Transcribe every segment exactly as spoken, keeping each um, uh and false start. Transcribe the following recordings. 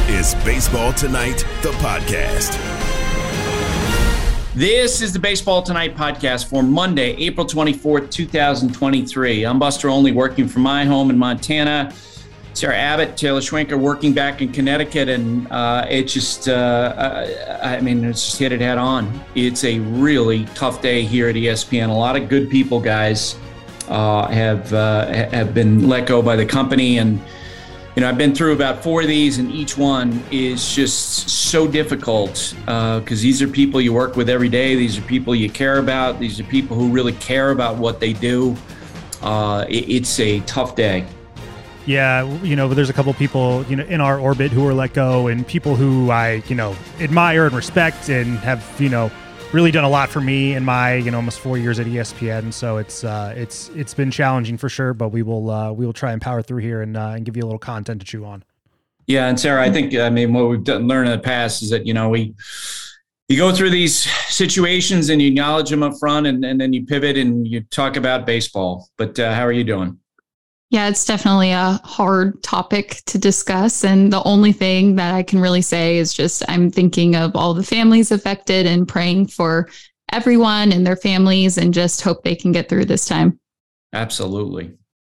is Baseball Tonight, the podcast. This is the Baseball Tonight podcast for Monday, April twenty-fourth, twenty twenty-three. I'm Buster Olney, working from my home in Montana. Sarah Abbott, Taylor Schwenker working back in Connecticut, and uh, it just, uh, I mean, it's just hit it head on. It's a really tough day here at E S P N. A lot of good people, guys, uh, have uh, have been let go by the company, and you know, I've been through about four of these, and each one is just so difficult because uh, these are people you work with every day. These are people you care about. These are people who really care about what they do. Uh, it, it's a tough day. Yeah, you know, there's a couple people, you know, in our orbit who were let go, and people who I, you know, admire and respect and have, you know, really done a lot for me in my, you know, almost four years at E S P N. So it's uh, it's it's been challenging for sure, but we will uh, we will try and power through here and uh, and give you a little content to chew on. Yeah, and Sarah, I think I mean what we've done, learned in the past is that you know we you go through these situations and you acknowledge them up front, and, and then you pivot and you talk about baseball. But uh, how are you doing? Yeah, it's definitely a hard topic to discuss. And the only thing that I can really say is just I'm thinking of all the families affected and praying for everyone and their families and just hope they can get through this time. Absolutely.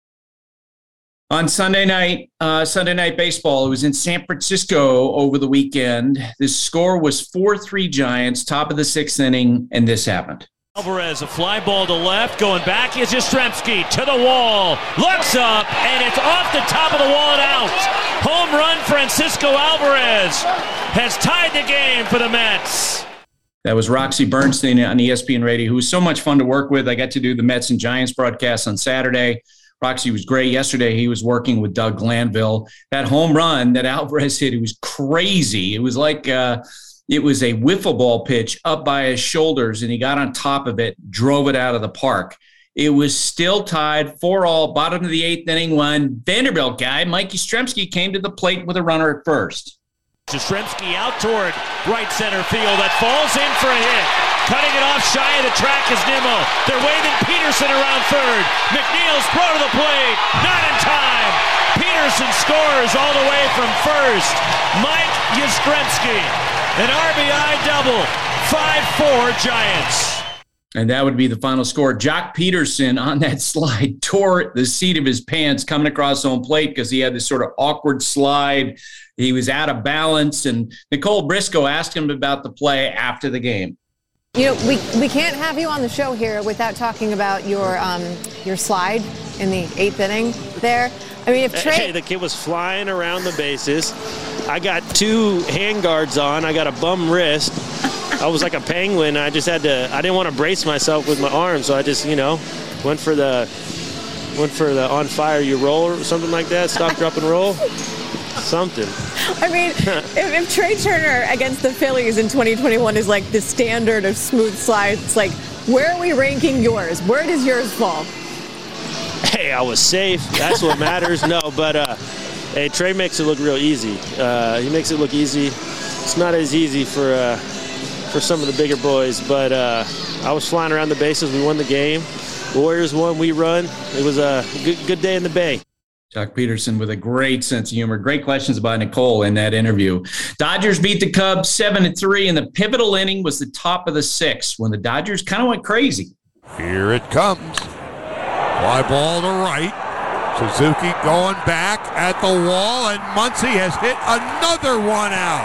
On Sunday night, uh, Sunday Night Baseball, it was in San Francisco over the weekend. The score was four three Giants, top of the sixth inning, and this happened. Alvarez, a fly ball to left, going back is Yastrzemski to the wall, looks up, and it's off the top of the wall and out. Home run, Francisco Alvarez has tied the game for the Mets. That was Roxy Bernstein on E S P N Radio, who was so much fun to work with. I got to do the Mets and Giants broadcast on Saturday. Roxy was great. Yesterday, he was working with Doug Glanville. That home run that Alvarez hit, it was crazy. It was like uh, it was a wiffle ball pitch up by his shoulders, and he got on top of it, drove it out of the park. It was still tied four all, bottom of the eighth inning, when Vanderbilt guy, Mike Yastrzemski, came to the plate with a runner at first. Yastrzemski out toward right center field. That falls in for a hit. Cutting it off shy of the track is Nimmo. They're waving Peterson around third. McNeil's throw to the plate. Not in time. Peterson scores all the way from first. Mike Yastrzemski. An R B I double. five four Giants. And that would be the final score. Jock Peterson on that slide tore the seat of his pants coming across home plate because he had this sort of awkward slide. He was out of balance. And Nicole Briscoe asked him about the play after the game. You know, we, we can't have you on the show here without talking about your um, your slide in the eighth inning there. I mean, if Trey... Hey, the kid was flying around the bases. I got two hand guards on. I got a bum wrist. I was like a penguin. I just had to, I didn't want to brace myself with my arm, so I just, you know, went for the, went for the on fire you roll or something like that. Stop, drop, and roll. Something. I mean, if, if Trey Turner against the Phillies in twenty twenty-one is like the standard of smooth slides, it's like, where are we ranking yours? Where does yours fall? Hey, I was safe. That's what matters. No, but uh, hey, Trey makes it look real easy. Uh, he makes it look easy. It's not as easy for uh, for some of the bigger boys, but uh, I was flying around the bases. We won the game. Warriors won. We run. It was a good, good day in the Bay. Jock Peterson with a great sense of humor. Great questions by Nicole in that interview. Dodgers beat the Cubs seven to three, and the pivotal inning was the top of the sixth when the Dodgers kind of went crazy. Here it comes. Fly ball to right. Suzuki going back at the wall, and Muncy has hit another one out.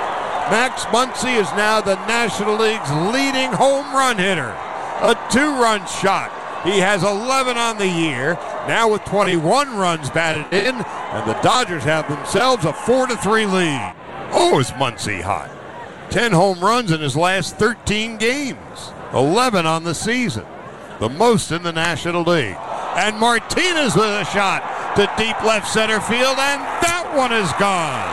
Max Muncy is now the National League's leading home run hitter. A two-run shot. He has eleven on the year, now with twenty-one runs batted in, and the Dodgers have themselves a four to three lead. Oh, is Muncy hot. ten home runs in his last thirteen games, eleven on the season, the most in the National League. And Martinez with a shot to deep left center field, and that one is gone.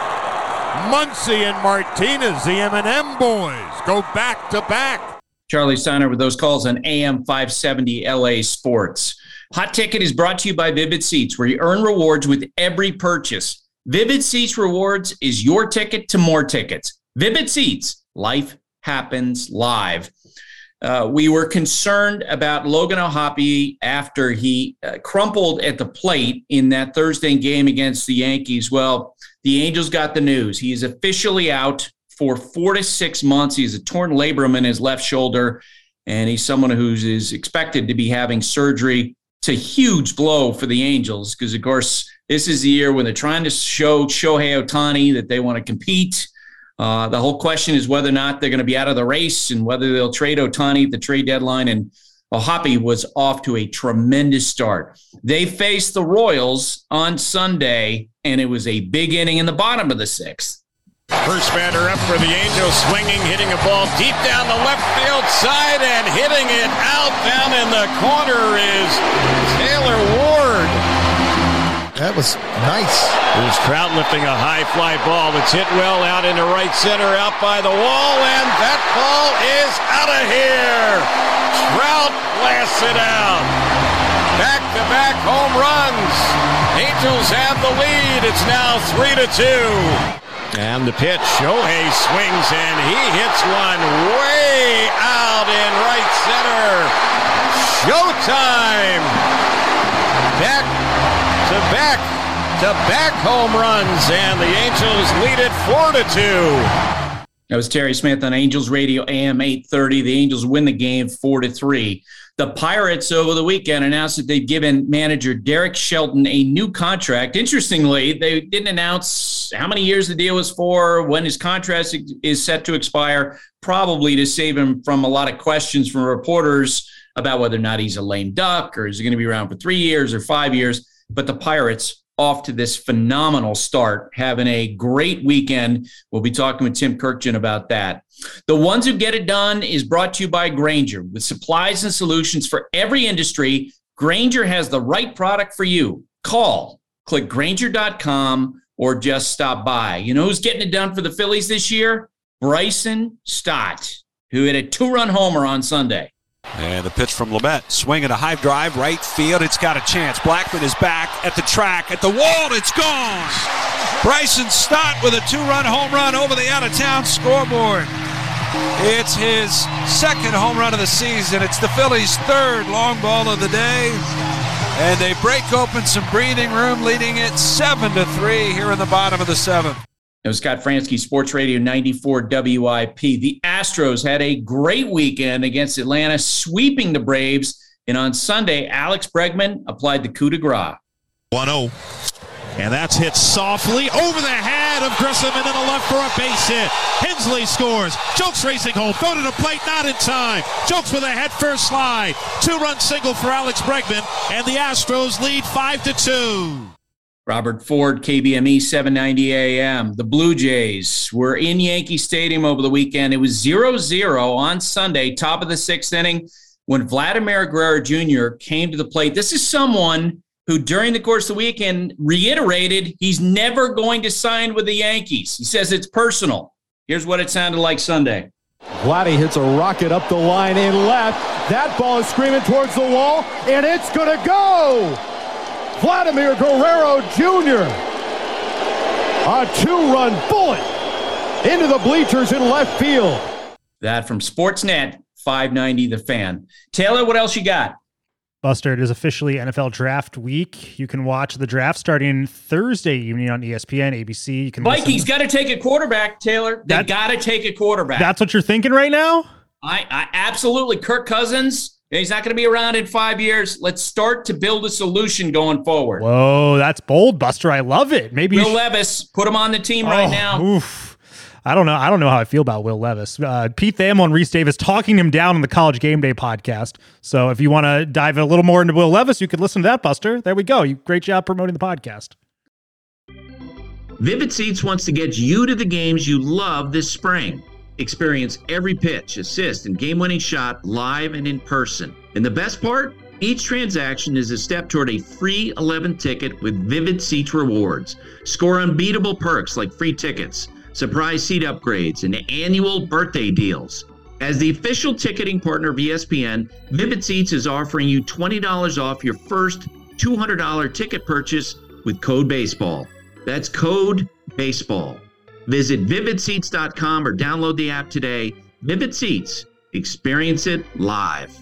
Muncy and Martinez, the M and M boys, go back to back. Charlie Steiner with those calls on A M five seventy L A Sports. Hot Ticket is brought to you by Vivid Seats, where you earn rewards with every purchase. Vivid Seats Rewards is your ticket to more tickets. Vivid Seats, life happens live. Uh, we were concerned about Logan O'Hoppe after he uh, crumpled at the plate in that Thursday game against the Yankees. Well, the Angels got the news. He is officially out for four to six months. He has a torn labrum in his left shoulder, and he's someone who is expected to be having surgery. It's a huge blow for the Angels because, of course, this is the year when they're trying to show Shohei Ohtani that they want to compete. Uh, the whole question is whether or not they're going to be out of the race and whether they'll trade Ohtani at the trade deadline. And Hoppy was off to a tremendous start. They faced the Royals on Sunday, and it was a big inning in the bottom of the sixth. First batter up for the Angels, swinging, hitting a ball deep down the left field side, and hitting it out down in the corner is Taylor Ward. That was nice. Here's Trout lifting a high fly ball. It's hit well out into right center, out by the wall, and that ball is out of here. Trout blasts it out. Back-to-back home runs. Angels have the lead. It's now three to two. And the pitch, Shohei swings and he hits one way out in right center. Showtime! Back to back to back home runs, and the Angels lead it four to two. That was Terry Smith on Angels Radio A M eight thirty. The Angels win the game four to three. The Pirates over the weekend announced that they've given manager Derek Shelton a new contract. Interestingly, they didn't announce how many years the deal was for, when his contract is set to expire, probably to save him from a lot of questions from reporters about whether or not he's a lame duck or is he going to be around for three years or five years. But the Pirates off to this phenomenal start, having a great weekend. We'll be talking with Tim Kirkjian about that. The Ones Who Get It Done is brought to you by Grainger. With supplies and solutions for every industry, Grainger has the right product for you. Call, click Grainger dot com, or just stop by. You know who's getting it done for the Phillies this year? Bryson Stott, who hit a two-run homer on Sunday. And the pitch from Lamet, swinging a high drive, right field. It's got a chance. Blackman is back at the track, at the wall. It's gone. Bryson Stott with a two-run home run over the out-of-town scoreboard. It's his second home run of the season. It's the Phillies' third long ball of the day. And they break open some breathing room, leading it seven to three here in the bottom of the seventh. It was Scott Fransky, Sports Radio ninety-four W I P. The Astros had a great weekend against Atlanta, sweeping the Braves. And on Sunday, Alex Bregman applied the coup de grace. one oh. And that's hit softly over the head of Grissom and then a left for a base hit. Hensley scores. Jokes racing home. Go to the plate, not in time. Jokes with a head first slide. Two-run single for Alex Bregman, and the Astros lead five to two. Robert Ford, K B M E seven ninety A M. The Blue Jays were in Yankee Stadium over the weekend. It was zero zero on Sunday, top of the sixth inning, when Vladimir Guerrero Junior came to the plate. This is someone who, during the course of the weekend, reiterated he's never going to sign with the Yankees. He says it's personal. Here's what it sounded like Sunday. Vladdy hits a rocket up the line in left. That ball is screaming towards the wall, and it's going to go. Vladimir Guerrero Junior A two-run bullet into the bleachers in left field. That from Sportsnet five ninety The Fan. Taylor, what else you got? Buster, it is officially N F L Draft Week. You can watch the draft starting Thursday evening on E S P N, A B C. You can Vikings got to take a quarterback, Taylor. They got to take a quarterback. That's what you're thinking right now? I, I absolutely. Kirk Cousins. He's not going to be around in five years. Let's start to build a solution going forward. Whoa, that's bold, Buster. I love it. Maybe Will sh- Levis, put him on the team right oh, now. Oof. I don't know. I don't know how I feel about Will Levis. Uh, Pete Thamel and Reese Davis talking him down on the College Game Day podcast. So if you want to dive a little more into Will Levis, you could listen to that, Buster. There we go. You great job promoting the podcast. Vivid Seats wants to get you to the games you love this spring. Experience every pitch, assist, and game-winning shot live and in person. And the best part? Each transaction is a step toward a free eleventh ticket with Vivid Seats rewards. Score unbeatable perks like free tickets, surprise seat upgrades, and annual birthday deals. As the official ticketing partner of E S P N, Vivid Seats is offering you twenty dollars off your first two hundred dollars ticket purchase with code BASEBALL. That's code BASEBALL. Visit vivid seats dot com or download the app today. Vivid Seats. Experience it live.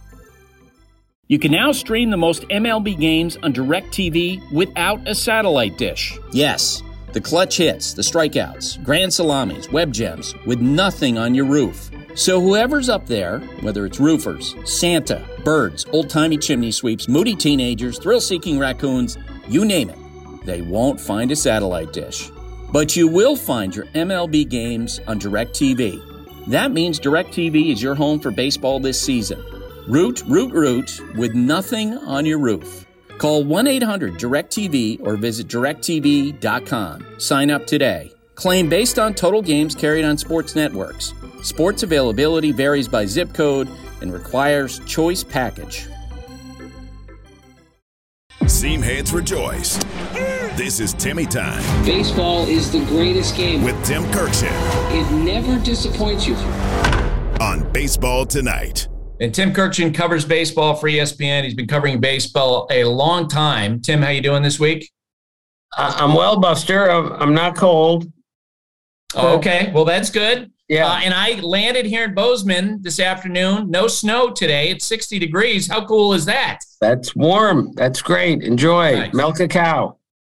You can now stream the most M L B games on DirecTV without a satellite dish. Yes. The The clutch hits, the strikeouts, grand salamis, web gems, with nothing on your roof. So whoever's up there, whether it's roofers, Santa, birds, old-timey chimney sweeps, moody teenagers, thrill-seeking raccoons, you name it, they won't find a satellite dish. But you will find your M L B games on DirecTV. That means DirecTV is your home for baseball this season. Root, root, root, with nothing on your roof. Call one eight hundred direct T V or visit direct T V dot com. Sign up today. Claim based on total games carried on sports networks. Sports availability varies by zip code and requires choice package. Seam heads rejoice. This is Timmy Time. Baseball is the greatest game. With Tim Kirkshin. It never disappoints you. On Baseball Tonight. And Tim Kirkshin covers baseball for E S P N. He's been covering baseball a long time. Tim, how you doing this week? Uh, I'm well, Buster. I'm, I'm not cold. Oh, okay. Well, that's good. Yeah. Uh, and I landed here in Bozeman this afternoon. No snow today. It's sixty degrees. How cool is that? That's warm. That's great. Enjoy. Nice. Milk a cow.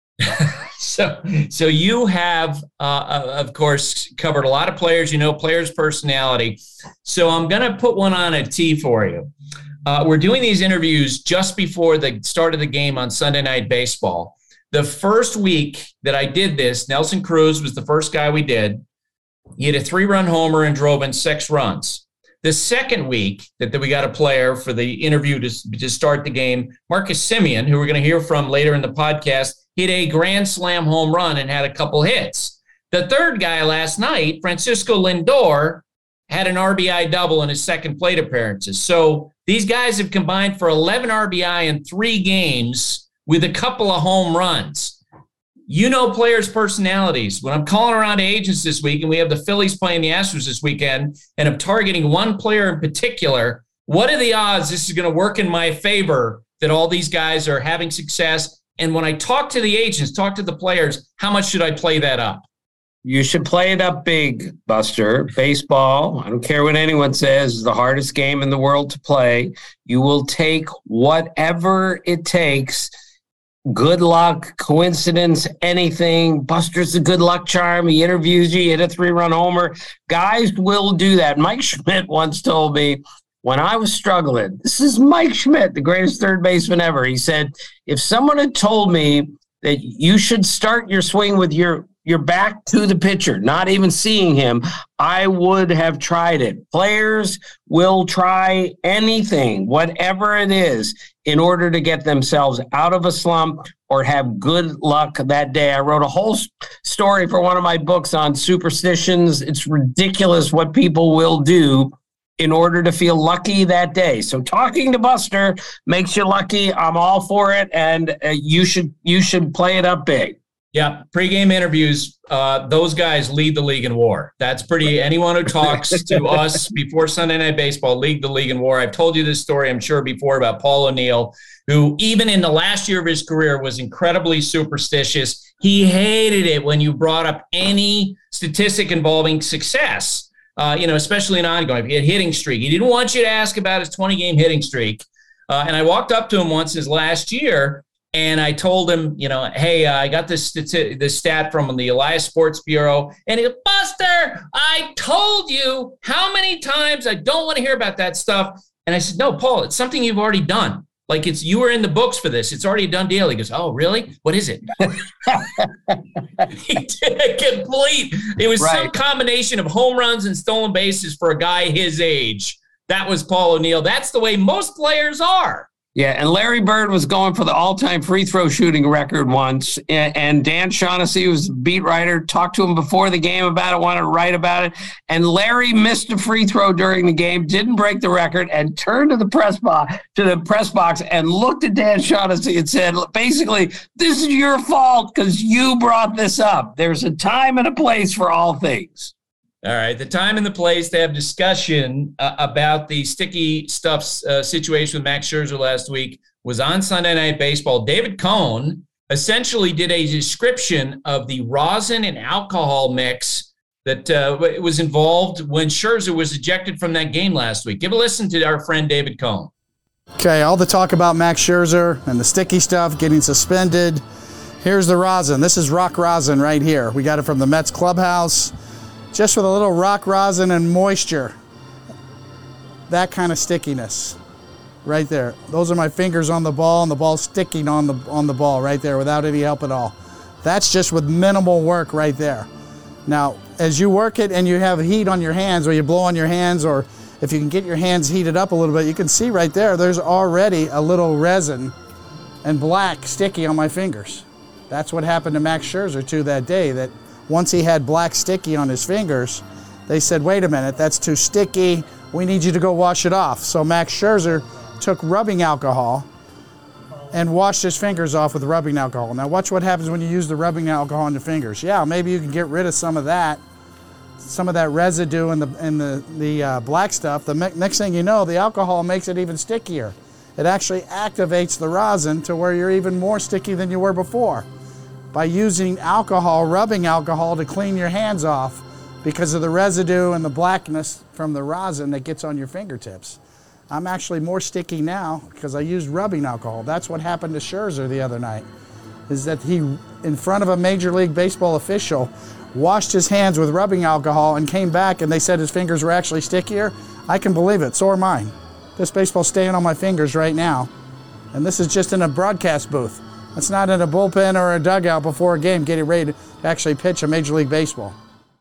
so, so you have, uh, of course, covered a lot of players. You know, players' personality. So I'm going to put one on a tee for you. Uh, we're doing these interviews just before the start of the game on Sunday Night Baseball. The first week that I did this, Nelson Cruz was the first guy we did. He hit a three-run homer and drove in six runs. The second week that, that we got a player for the interview to, to start the game, Marcus Semien, who we're going to hear from later in the podcast, hit a grand slam home run and had a couple hits. The third guy last night, Francisco Lindor, had an R B I double in his second plate appearances. So these guys have combined for eleven R B I in three games with a couple of home runs. You know players' personalities. When I'm calling around to agents this week, and we have the Phillies playing the Astros this weekend, and I'm targeting one player in particular, what are the odds this is going to work in my favor, that all these guys are having success? And when I talk to the agents, talk to the players, how much should I play that up? You should play it up big, Buster. Baseball, I don't care what anyone says, is the hardest game in the world to play. You will take whatever it takes. Good luck, coincidence, anything. Buster's a good luck charm. He interviews you, hit a three-run homer. Guys will do that. Mike Schmidt once told me, when I was struggling, this is Mike Schmidt, the greatest third baseman ever. He said, if someone had told me that you should start your swing with your, your back to the pitcher, not even seeing him, I would have tried it. Players will try anything, whatever it is, in order to get themselves out of a slump or have good luck that day. I wrote a whole story for one of my books on superstitions. It's ridiculous what people will do in order to feel lucky that day. So talking to Buster makes you lucky. I'm all for it, and uh, you should you should play it up big. Yeah, pregame interviews, uh, those guys lead the league in WAR. That's pretty, anyone who talks to us before Sunday Night Baseball lead the league in WAR. I've told you this story, I'm sure, before about Paul O'Neill, who even in the last year of his career was incredibly superstitious. He hated it when you brought up any statistic involving success. Uh, you know, especially an ongoing, if he had hitting streak. He didn't want you to ask about his twenty-game hitting streak. Uh, and I walked up to him once his last year, and I told him, you know, hey, uh, I got this, stati- this stat from the Elias Sports Bureau. And he goes, Buster, I told you how many times I don't want to hear about that stuff. And I said, no, Paul, it's something you've already done. Like, it's, you were in the books for this. It's already a done deal. He goes, oh, really? What is it? He did a complete, it was right. Some combination of home runs and stolen bases for a guy his age. That was Paul O'Neill. That's the way most players are. Yeah, and Larry Bird was going for the all-time free throw shooting record once, and Dan Shaughnessy, who was the beat writer, talked to him before the game about it, wanted to write about it, and Larry missed a free throw during the game, didn't break the record, and turned to the press box to the press box and looked at Dan Shaughnessy and said, basically, this is your fault because you brought this up. There's a time and a place for all things. All right, the time and the place to have discussion uh, about the sticky stuff uh, situation with Max Scherzer last week was on Sunday Night Baseball. David Cohn essentially did a description of the rosin and alcohol mix that uh, was involved when Scherzer was ejected from that game last week. Give a listen to our friend David Cohn. Okay, all the talk about Max Scherzer and the sticky stuff, getting suspended, Here's the rosin. This is rock rosin right here. We got it from the Mets clubhouse, just with a little rock rosin and moisture. That kind of stickiness right there. Those are my fingers on the ball, and the ball sticking on the on the ball right there without any help at all. That's just with minimal work right there. Now, as you work it and you have heat on your hands, or you blow on your hands, or if you can get your hands heated up a little bit, you can see right there, there's already a little resin and black sticky on my fingers. That's what happened to Max Scherzer too that day, that once he had black sticky on his fingers, they said, wait a minute, that's too sticky. We need you to go wash it off. So Max Scherzer took rubbing alcohol and washed his fingers off with rubbing alcohol. Now watch what happens when you use the rubbing alcohol on your fingers. Yeah, maybe you can get rid of some of that, some of that residue and the and the, the uh, black stuff. The me- next thing you know, the alcohol makes it even stickier. It actually activates the rosin to where you're even more sticky than you were before by using alcohol, rubbing alcohol to clean your hands off because of the residue and the blackness from the rosin that gets on your fingertips. I'm actually more sticky now because I used rubbing alcohol. That's what happened to Scherzer the other night, is that he, in front of a Major League Baseball official, washed his hands with rubbing alcohol and came back and they said his fingers were actually stickier. I can believe it, so are mine. This baseball's staying on my fingers right now. And this is just in a broadcast booth. It's not in a bullpen or a dugout before a game getting ready to actually pitch a Major League Baseball.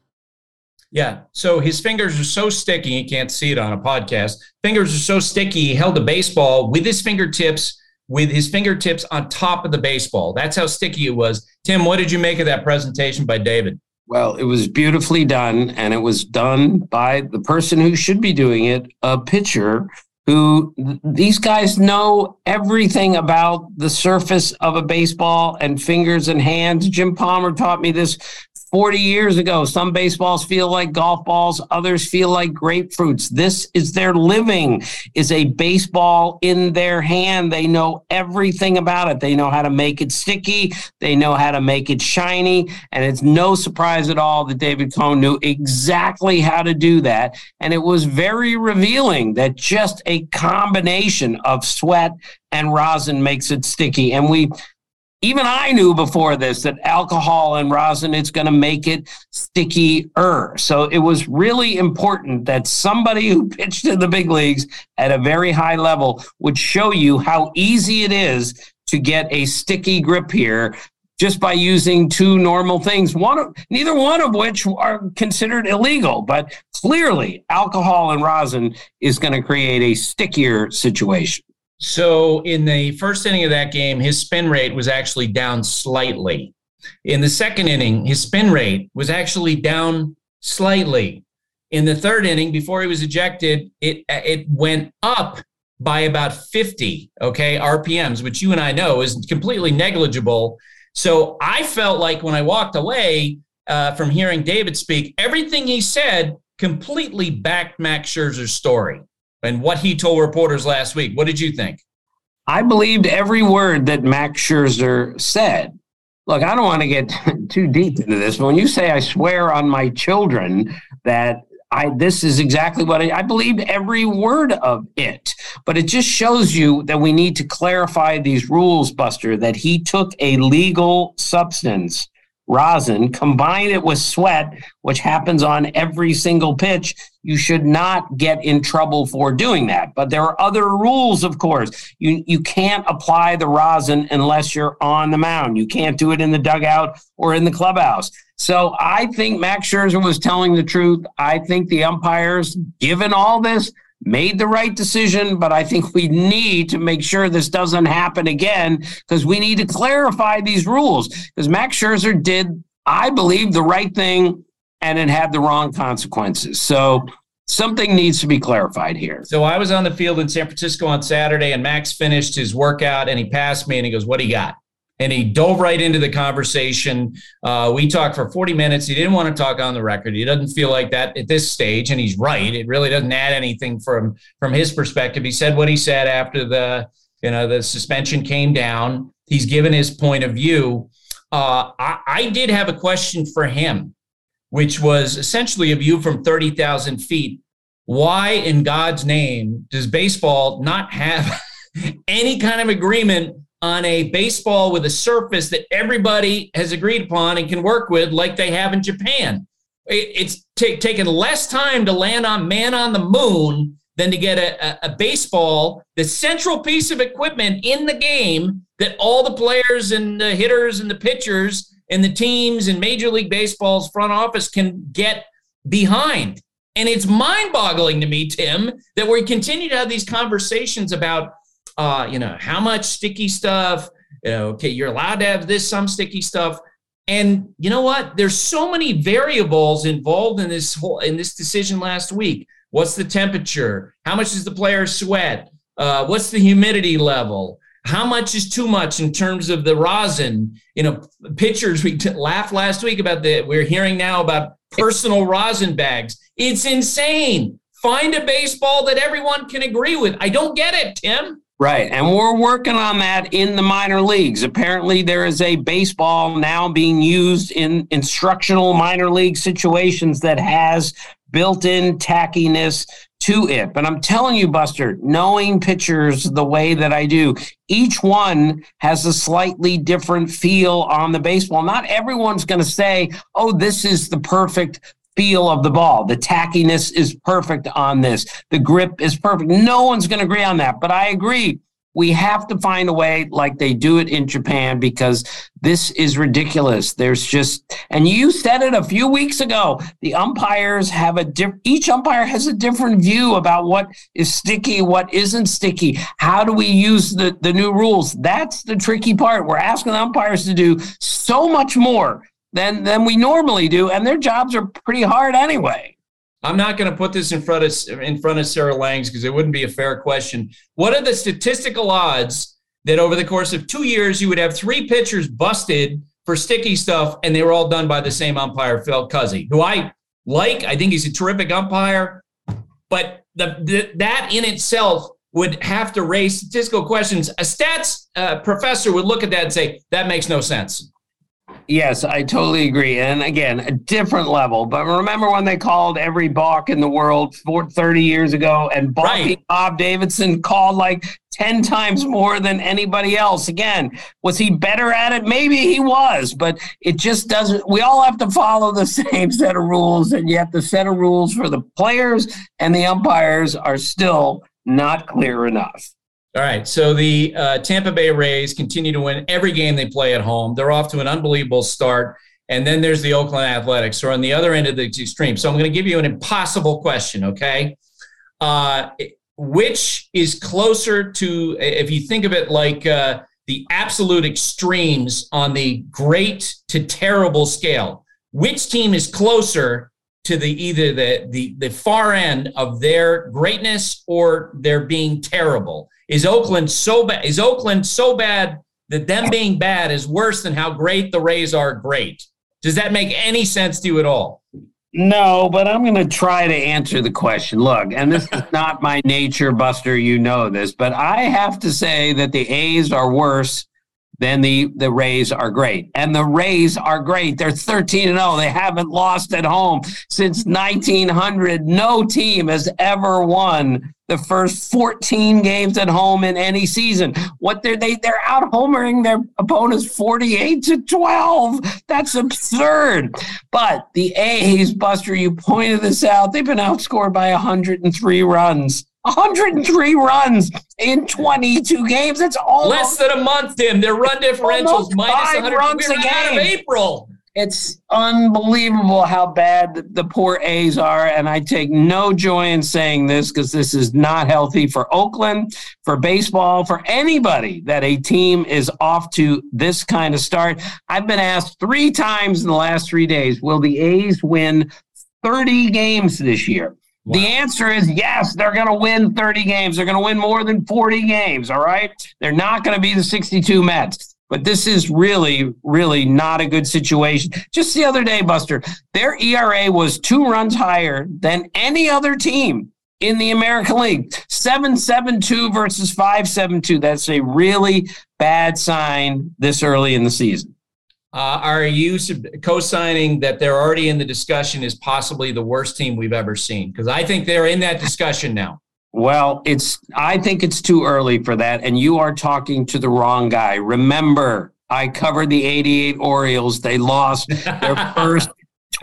Yeah, so his fingers are so sticky, you can't see it on a podcast. Fingers are so sticky, he held the baseball with his fingertips, with his fingertips on top of the baseball. That's how sticky it was. Tim, what did you make of that presentation by David? Well, it was beautifully done, and it was done by the person who should be doing it, a pitcher, who these guys know everything about the surface of a baseball and fingers and hands. Jim Palmer taught me this forty years ago. Some baseballs feel like golf balls, others feel like grapefruits. This is their living, is a baseball in their hand. They know everything about it. They know how to make it sticky. They know how to make it shiny. And it's no surprise at all that David Cone knew exactly how to do that. And it was very revealing that just a combination of sweat and rosin makes it sticky. And we Even I knew before this that alcohol and rosin is going to make it stickier. So it was really important that somebody who pitched in the big leagues at a very high level would show you how easy it is to get a sticky grip here just by using two normal things, one of, neither one of which are considered illegal. But clearly, alcohol and rosin is going to create a stickier situation. So in the first inning of that game, his spin rate was actually down slightly. In the second inning, his spin rate was actually down slightly. In the third inning, before he was ejected, it it went up by about fifty, okay, R P Ms, which you and I know is completely negligible. So I felt like when I walked away uh, from hearing David speak, everything he said completely backed Max Scherzer's story and what he told reporters last week. What did you think? I believed every word that Max Scherzer said. Look, I don't want to get too deep into this, but when you say I swear on my children that I this is exactly what I, I believed every word of it. But it just shows you that we need to clarify these rules, Buster, that he took a legal substance, rosin, combine it with sweat, which happens on every single pitch. You should not get in trouble for doing that. But there are other rules, of course. You you can't apply the rosin unless you're on the mound. You can't do it in the dugout or in the clubhouse. So I think Max Scherzer was telling the truth. I think the umpires, given all this, made the right decision, but I think we need to make sure this doesn't happen again because we need to clarify these rules because Max Scherzer did, I believe, the right thing and it had the wrong consequences. So something needs to be clarified here. So I was on the field in San Francisco on Saturday and Max finished his workout and he passed me and he goes, "What do you got?" And he dove right into the conversation. Uh, we talked for forty minutes. He didn't want to talk on the record. He doesn't feel like that at this stage, and he's right. It really doesn't add anything from from his perspective. He said what he said after the you know the suspension came down. He's given his point of view. Uh, I, I did have a question for him, which was essentially a view from thirty thousand feet. Why in God's name does baseball not have any kind of agreement on a baseball with a surface that everybody has agreed upon and can work with like they have in Japan. It's t- taken less time to land on man on the moon than to get a, a, a baseball, the central piece of equipment in the game that all the players and the hitters and the pitchers and the teams in Major League Baseball's front office can get behind. And it's mind-boggling to me, Tim, that we continue to have these conversations about, uh, you know, how much sticky stuff, you know, okay, you're allowed to have this, some sticky stuff. And you know what? There's so many variables involved in this whole, in this decision last week. What's the temperature? How much does the player sweat? Uh, what's the humidity level? How much is too much in terms of the rosin? You know, pitchers, we t- laughed last week about the, we're hearing now about personal rosin bags. It's insane. Find a baseball that everyone can agree with. I don't get it, Tim. Right. And we're working on that in the minor leagues. Apparently there is a baseball now being used in instructional minor league situations that has built-in tackiness to it. But I'm telling you, Buster, knowing pitchers the way that I do, each one has a slightly different feel on the baseball. Not everyone's going to say, oh, this is the perfect feel of the ball. The tackiness is perfect on this. The grip is perfect. No one's going to agree on that. But I agree. We have to find a way like they do it in Japan because this is ridiculous. There's just, and you said it a few weeks ago, the umpires have a different, each umpire has a different view about what is sticky, what isn't sticky. How do we use the, the new rules? That's the tricky part. We're asking the umpires to do so much more than, than we normally do, and their jobs are pretty hard anyway. I'm not going to put this in front of in front of Sarah Langs because it wouldn't be a fair question. What are the statistical odds that over the course of two years you would have three pitchers busted for sticky stuff and they were all done by the same umpire, Phil Cuzzi, who I like? I think he's a terrific umpire, but the, the that in itself would have to raise statistical questions. A stats uh, professor would look at that and say, that makes no sense. Yes, I totally agree. And again, a different level. But remember when they called every balk in the world for thirty years ago, and balking right. Bob Davidson called like ten times more than anybody else. Again, was he better at it? Maybe he was, but it just doesn't. We all have to follow the same set of rules, and yet the set of rules for the players and the umpires are still not clear enough. All right, so the uh, Tampa Bay Rays continue to win every game they play at home. They're off to an unbelievable start. And then there's the Oakland Athletics, who are on the other end of the extreme. So I'm going to give you an impossible question, okay? Uh, which is closer to, if you think of it like uh, the absolute extremes on the great to terrible scale, which team is closer to the either the, the, the far end of their greatness or their being terrible? Is Oakland so bad? Is Oakland so bad that them being bad is worse than how great the Rays are great? Does that make any sense to you at all? No, but I'm going to try to answer the question. Look, and this is not my nature, Buster, you know this, but I have to say that the A's are worse than the, the Rays are great. And the Rays are great. They're thirteen and oh. They haven't lost at home since nineteen hundred. No team has ever won the first fourteen games at home in any season. What they're they they're out homering their opponents forty-eight to twelve. That's absurd. But the A's, Buster, you pointed this out. They've been outscored by one hundred three runs. one hundred three runs in twenty-two games. That's all less than a month, Tim. Their run differentials minus one hundred runs We're a game. Out of April. It's unbelievable how bad the poor A's are, and I take no joy in saying this because this is not healthy for Oakland, for baseball, for anybody that a team is off to this kind of start. I've been asked three times in the last three days, will the A's win thirty games this year? Wow. The answer is yes, they're going to win thirty games. They're going to win more than forty games, all right? They're not going to be the sixty-two Mets. But this is really, really not a good situation. Just the other day, Buster, their E R A was two runs higher than any other team in the American League. seven seventy-two versus five seventy-two. That's a really bad sign this early in the season. Uh, are you co-signing that they're already in the discussion as possibly the worst team we've ever seen? Because I think they're in that discussion now. Well, it's. I think it's too early for that, and you are talking to the wrong guy. Remember, I covered the eighty-eight Orioles. They lost their first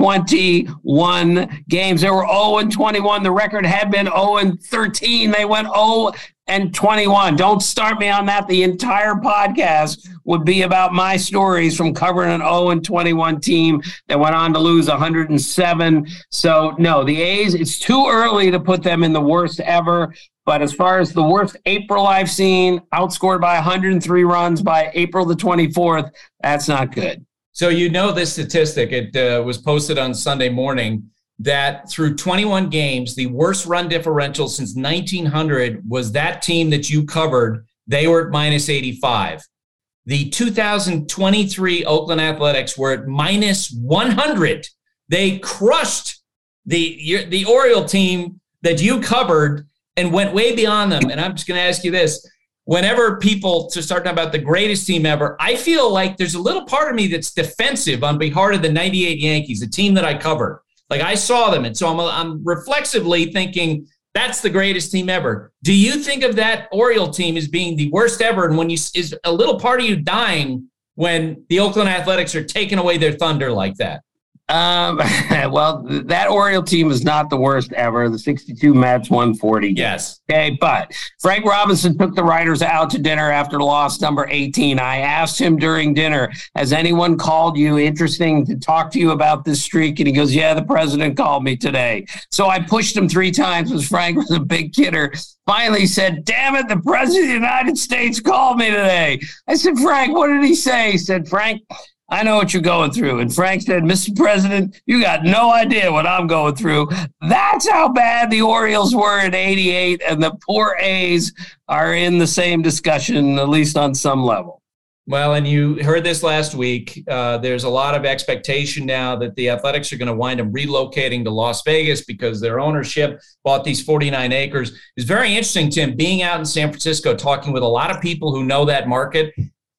twenty-one games. They were oh and twenty-one. The record had been oh and thirteen. They went oh and twenty-one. Don't start me on that. The entire podcast would be about my stories from covering an oh and twenty-one team that went on to lose one hundred seven. So, no, the A's, it's too early to put them in the worst ever. But as far as the worst April I've seen, outscored by one hundred three runs by April the twenty-fourth, that's not good. So you know this statistic. It uh, was posted on Sunday morning that through twenty-one games, the worst run differential since nineteen hundred was that team that you covered. They were at minus eighty-five. The two thousand twenty-three Oakland Athletics were at minus one hundred. They crushed the, the Oriole team that you covered and went way beyond them. And I'm just going to ask you this. Whenever people start talking about the greatest team ever, I feel like there's a little part of me that's defensive on behalf of the ninety-eight Yankees, a team that I covered. Like I saw them. And so I'm, I'm reflexively thinking that's the greatest team ever. Do you think of that Oriole team as being the worst ever? And when you, is a little part of you dying when the Oakland Athletics are taking away their thunder like that? Um, well, that Oriole team is not the worst ever. The sixty-two Mets won forty. Yes. Okay, but Frank Robinson took the writers out to dinner after loss number eighteen. I asked him during dinner, has anyone called you interesting to talk to you about this streak? And he goes, yeah, the president called me today. So I pushed him three times because Frank was a big kidder. Finally said, damn it, the president of the United States called me today. I said, Frank, what did he say? He said, Frank, I know what you're going through. And Frank said, Mister President, you got no idea what I'm going through. That's how bad the Orioles were in eighty-eight, and the poor A's are in the same discussion, at least on some level. Well, and you heard this last week. Uh, there's a lot of expectation now that the Athletics are going to wind up relocating to Las Vegas because their ownership bought these forty-nine acres. It's very interesting, Tim, being out in San Francisco, talking with a lot of people who know that market,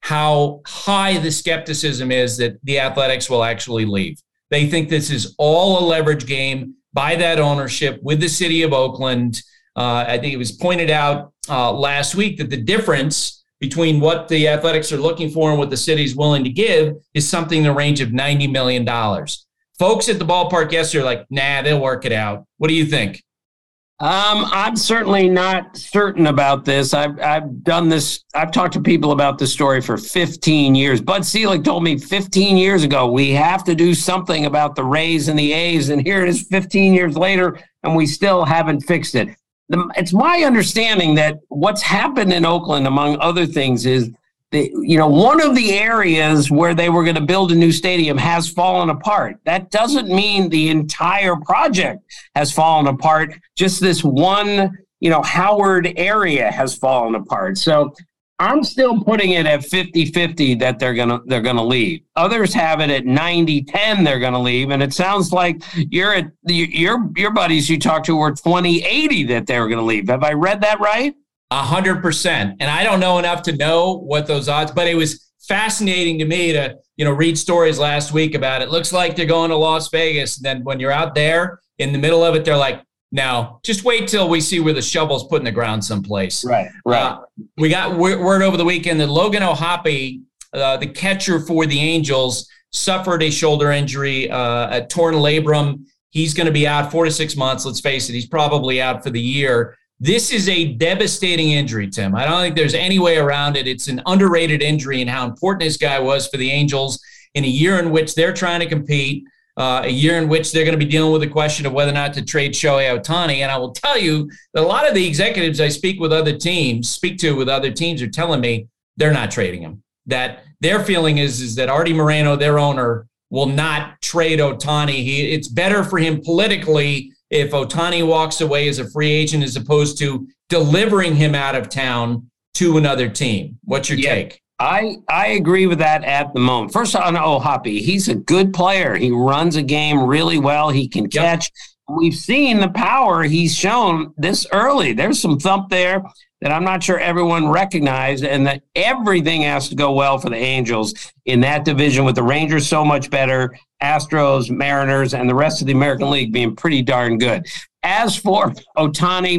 how high the skepticism is that the Athletics will actually leave. They think this is all a leverage game by that ownership with the city of Oakland. Uh, I think it was pointed out uh, last week that the difference between what the Athletics are looking for and what the city is willing to give is something in the range of ninety million dollars. Folks at the ballpark yesterday are like, nah, they'll work it out. What do you think? Um, I'm certainly not certain about this. I've I've done this. I've talked to people about this story for fifteen years. Bud Selig told me fifteen years ago, we have to do something about the Rays and the A's. And here it is fifteen years later, and we still haven't fixed it. The, it's my understanding that what's happened in Oakland, among other things, is the, you know, one of the areas where they were going to build a new stadium has fallen apart. That doesn't mean the entire project has fallen apart. Just this one, you know, Howard area has fallen apart. So I'm still putting it at fifty-fifty that they're going to they're going to leave. Others have it at ninety ten they're going to leave, and it sounds like you're at your your buddies you talked to were twenty eighty that they were going to leave. Have I read that right? A hundred percent. And I don't know enough to know what those odds, but it was fascinating to me to, you know, read stories last week about it. Looks like they're going to Las Vegas. And then when you're out there in the middle of it, they're like, no, just wait till we see where the shovel's put in the ground someplace. Right, right. Uh, we got word over the weekend that Logan O'Hoppe, uh, the catcher for the Angels, suffered a shoulder injury, uh, a torn labrum. He's going to be out four to six months. Let's face it, he's probably out for the year. This is a devastating injury, Tim. I don't think there's any way around it. It's an underrated injury and how important this guy was for the Angels in a year in which they're trying to compete, uh, a year in which they're going to be dealing with the question of whether or not to trade Shohei Ohtani. And I will tell you that a lot of the executives I speak with other teams, speak to with other teams are telling me they're not trading him. That their feeling is, is that Artie Moreno, their owner, will not trade Ohtani. He, it's better for him politically if Ohtani walks away as a free agent as opposed to delivering him out of town to another team. What's your yeah, take? I, I agree with that at the moment. First on O'Hoppe, he's a good player. He runs a game really well. He can catch. Yep. We've seen the power he's shown this early. There's some thump there that I'm not sure everyone recognized, and that everything has to go well for the Angels in that division with the Rangers so much better, Astros, Mariners, and the rest of the American League being pretty darn good. As for Ohtani,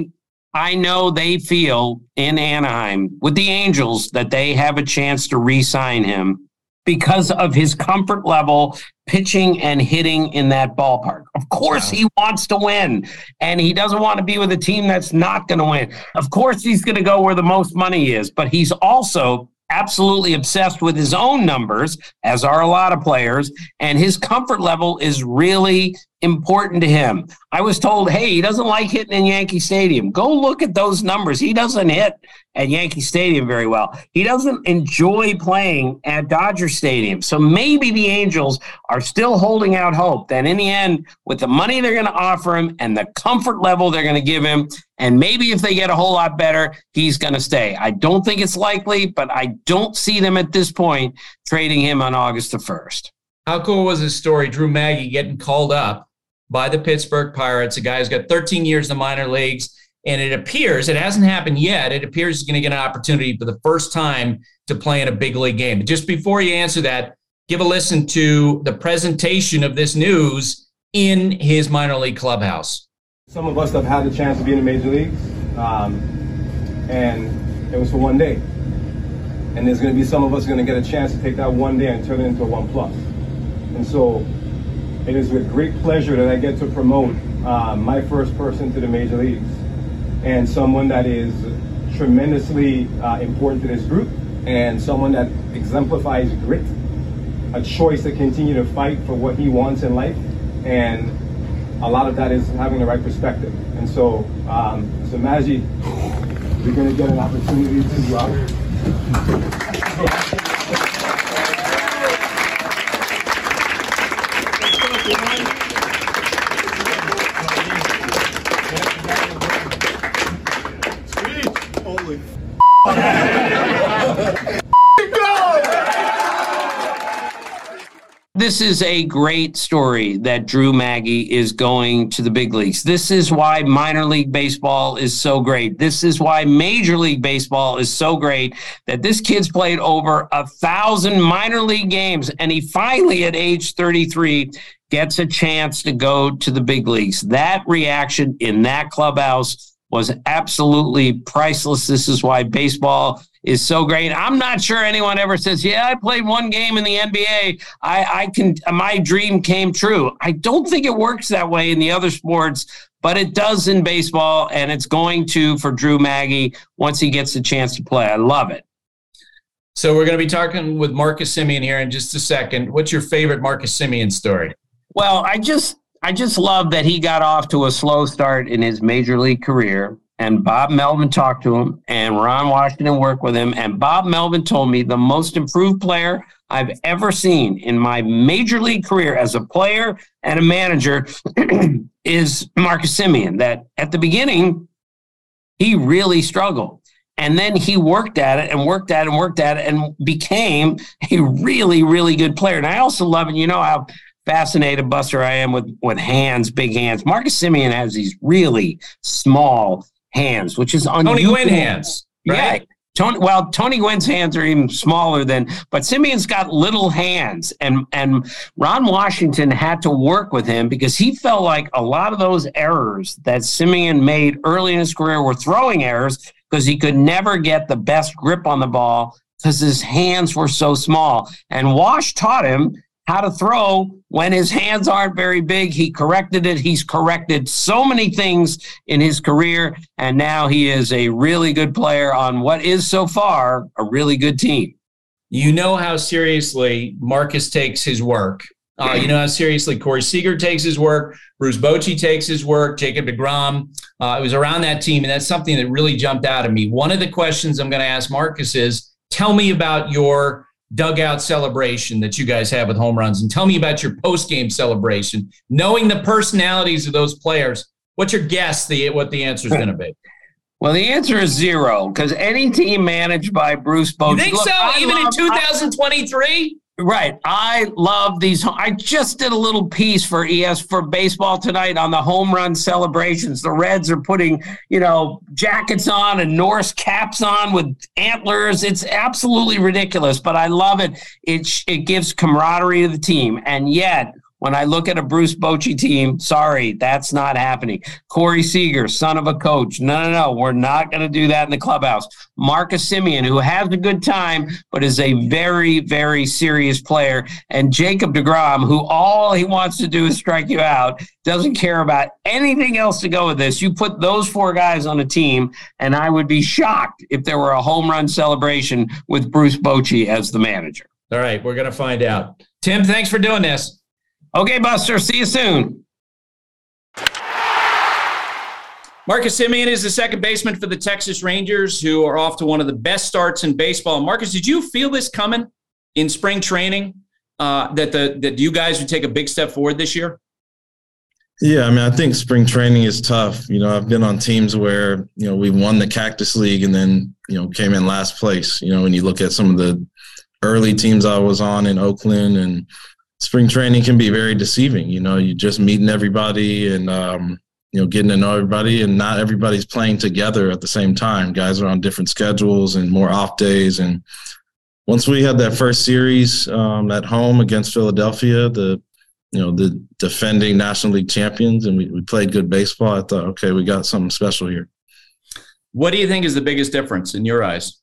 I know they feel in Anaheim with the Angels that they have a chance to re-sign him because of his comfort level pitching and hitting in that ballpark. Of course, he wants to win, and he doesn't want to be with a team that's not going to win. Of course, he's going to go where the most money is, but he's also absolutely obsessed with his own numbers, as are a lot of players, and his comfort level is really important to him. I was told, hey, he doesn't like hitting in Yankee Stadium. Go look at those numbers. He doesn't hit at Yankee Stadium very well. He doesn't enjoy playing at Dodger Stadium. So maybe the Angels are still holding out hope that in the end, with the money they're going to offer him and the comfort level they're going to give him, and maybe if they get a whole lot better, he's going to stay. I don't think it's likely, but I don't see them at this point trading him on August the first. How cool was his story, Drew Maggi getting called up by the Pittsburgh Pirates, a guy who's got thirteen years in the minor leagues, and it appears, it hasn't happened yet, it appears he's going to get an opportunity for the first time to play in a big league game. But just before you answer that, give a listen to the presentation of this news in his minor league clubhouse. Some of us have had the chance to be in the major leagues, um, and it was for one day. And there's going to be some of us going to get a chance to take that one day and turn it into a one plus. And so it is with great pleasure that I get to promote uh, my first person to the major leagues, and someone that is tremendously uh, important to this group, and someone that exemplifies grit, a choice to continue to fight for what he wants in life, and a lot of that is having the right perspective. And so, um, so Maggi, you're going to get an opportunity to uh, Holy This is a great story that Drew Maggi is going to the big leagues. This is why minor league baseball is so great. This is why Major League Baseball is so great, that this kid's played over a thousand minor league games, and he finally, at age thirty-three, gets a chance to go to the big leagues. That reaction in that clubhouse was absolutely priceless. This is why baseball is so great. I'm not sure anyone ever says, yeah, I played one game in the N B A. I, I can, my dream came true. I don't think it works that way in the other sports, but it does in baseball, and it's going to for Drew Maggi once he gets the chance to play. I love it. So we're going to be talking with Marcus Semien here in just a second. What's your favorite Marcus Semien story? Well, I just, I just love that he got off to a slow start in his major league career. And Bob Melvin talked to him, and Ron Washington worked with him. And Bob Melvin told me the most improved player I've ever seen in my major league career as a player and a manager is Marcus Semien. That at the beginning, he really struggled. And then he worked at it and worked at it and worked at it and became a really, really good player. And I also love it. You know how fascinated, Buster, I am with, with hands, big hands. Marcus Semien has these really small hands, which is unusual. Tony Gwynn hands, right? Yeah. Tony, well, Tony Gwynn's hands are even smaller than, but Semien's got little hands. And, and Ron Washington had to work with him because he felt like a lot of those errors that Semien made early in his career were throwing errors because he could never get the best grip on the ball because his hands were so small. And Wash taught him how to throw when his hands aren't very big. He corrected it. He's corrected so many things in his career, and now he is a really good player on what is so far a really good team. You know how seriously Marcus takes his work. Uh, you know how seriously Corey Seager takes his work, Bruce Bochy takes his work, Jacob deGrom. Uh, it was around that team, and that's something that really jumped out at me. One of the questions I'm going to ask Marcus is, tell me about your dugout celebration that you guys have with home runs, and tell me about your post-game celebration. Knowing the personalities of those players, what's your guess the what the answer is going to be? Well, the answer is zero, because any team managed by Bruce Bochy. You think look, so? I Even love, in two thousand twenty-three? Right. I love these. I just did a little piece for E S for Baseball Tonight on the home run celebrations. The Reds are putting, you know, jackets on and Norse caps on with antlers. It's absolutely ridiculous, but I love it. It, it gives camaraderie to the team. And yet, When I look at a Bruce Bochy team, sorry, that's not happening. Corey Seager, son of a coach. No, no, no. We're not going to do that in the clubhouse. Marcus Semien, who has a good time, but is a very, very serious player. And Jacob deGrom, who all he wants to do is strike you out, doesn't care about anything else to go with this. You put those four guys on a team, and I would be shocked if there were a home run celebration with Bruce Bochy as the manager. All right, we're going to find out. Tim, thanks for doing this. Okay, Buster, see you soon. Marcus Semien is the second baseman for the Texas Rangers, who are off to one of the best starts in baseball. Marcus, did you feel this coming in spring training, uh, that the that you guys would take a big step forward this year? Yeah, I mean, I think spring training is tough. You know, I've been on teams where, you know, we won the Cactus League and then, you know, came in last place. You know, when you look at some of the early teams I was on in Oakland, and spring training can be very deceiving. You know, you're just meeting everybody and, um, you know, getting to know everybody, and not everybody's playing together at the same time. Guys are on different schedules and more off days. And once we had that first series um, at home against Philadelphia, the, you know, the defending National League champions, and we, we played good baseball, I thought, okay, we got something special here. What do you think is the biggest difference in your eyes?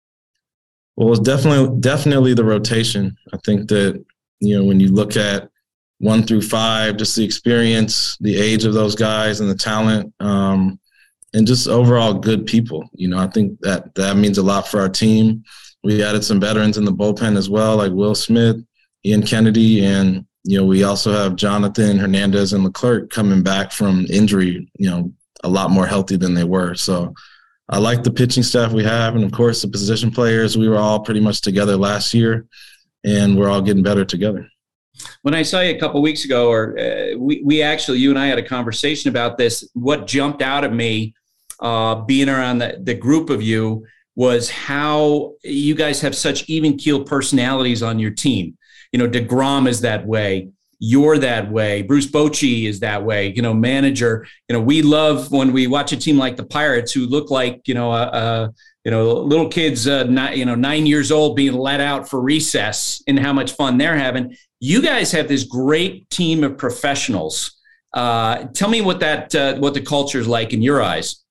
Well, it's definitely, definitely the rotation. I think that, you know, when you look at one through five, just the experience, the age of those guys and the talent, um, and just overall good people. You know, I think that that means a lot for our team. We added some veterans in the bullpen as well, like Will Smith, Ian Kennedy, and, you know, we also have Jonathan Hernandez and Leclerc coming back from injury, you know, a lot more healthy than they were. So I like the pitching staff we have. And, of course, the position players. We were all pretty much together last year, and we're all getting better together. When I saw you a couple of weeks ago, or uh, we, we actually, you and I had a conversation about this, what jumped out of me uh, being around the, the group of you was how you guys have such even-keeled personalities on your team. You know, DeGrom is that way. You're that way. Bruce Bochy is that way. You know, manager. You know, we love when we watch a team like the Pirates who look like, you know, a, a you know, little kids, uh, not, you know, nine years old being let out for recess, and how much fun they're having. You guys have this great team of professionals. Uh, tell me what that, uh, what the culture is like in your eyes.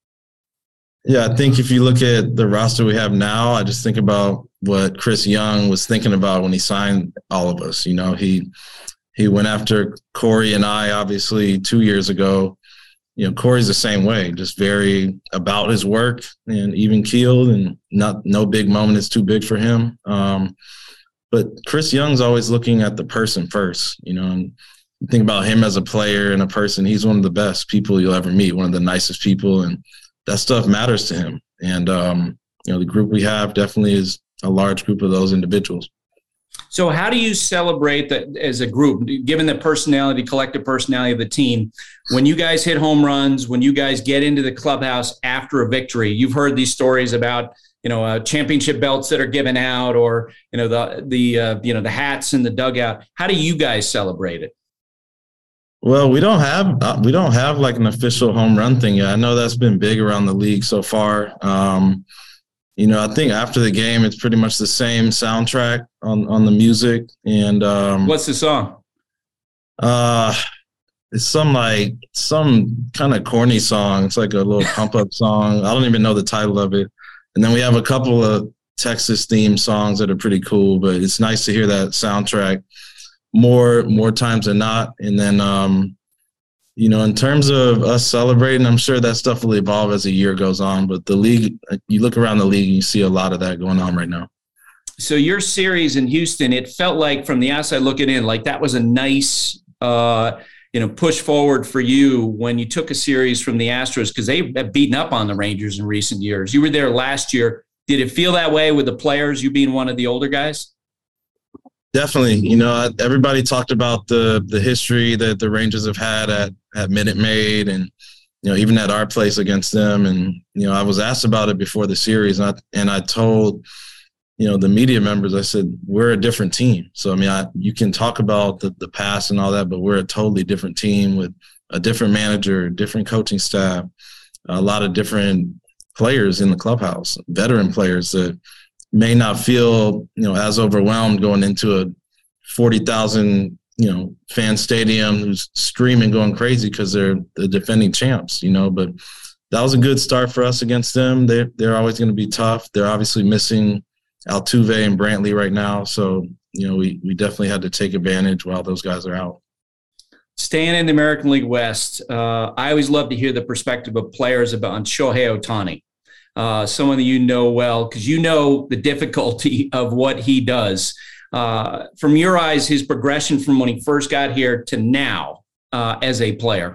Yeah, I think if you look at the roster we have now, I just think about what Chris Young was thinking about when he signed all of us. You know, he he went after Corey and I, obviously, two years ago. You know, Corey's the same way, just very about his work and even keeled, and not no big moment is too big for him. Um, but Chris Young's always looking at the person first, you know, and think about him as a player and a person. He's one of the best people you'll ever meet, one of the nicest people, and that stuff matters to him. And, um, you know, the group we have definitely is a large group of those individuals. So how do you celebrate that as a group, given the personality, collective personality of the team, when you guys hit home runs, when you guys get into the clubhouse after a victory? You've heard these stories about, you know, uh, championship belts that are given out, or, you know, the, the uh, you know, the hats in the dugout. How do you guys celebrate it? Well, we don't have, uh, we don't have like an official home run thing yet. I know that's been big around the league so far. Um, You know, I think after the game, it's pretty much the same soundtrack on, on the music. And um, what's the song? Uh, it's some like some kind of corny song. It's like a little pump up song. I don't even know the title of it. And then we have a couple of Texas themed songs that are pretty cool. But it's nice to hear that soundtrack more more times than not. And then, um, you know, in terms of us celebrating, I'm sure that stuff will evolve as the year goes on. But the league, you look around the league and you see a lot of that going on right now. So your series in Houston, it felt like from the outside looking in, like that was a nice, uh, you know, push forward for you when you took a series from the Astros, because they have beaten up on the Rangers in recent years. You were there last year. Did it feel that way with the players, you being one of the older guys? Definitely. You know, everybody talked about the the history that the Rangers have had at, at Minute Maid, and, you know, even at our place against them. And, you know, I was asked about it before the series, and I, and I told, you know, the media members, I said, we're a different team. So, I mean, I, you can talk about the, the past and all that, but we're a totally different team with a different manager, different coaching staff, a lot of different players in the clubhouse, veteran players that may not feel, you know, as overwhelmed going into a forty thousand, you know, fan stadium who's screaming, going crazy because they're the defending champs, you know, but that was a good start for us against them. They're, they're always going to be tough. They're obviously missing Altuve and Brantley right now. So, you know, we, we definitely had to take advantage while those guys are out. Staying in the American League West, uh, I always love to hear the perspective of players about on Shohei Ohtani, uh, someone that you know well, because you know the difficulty of what he does. Uh, from your eyes, his progression from when he first got here to now uh, as a player.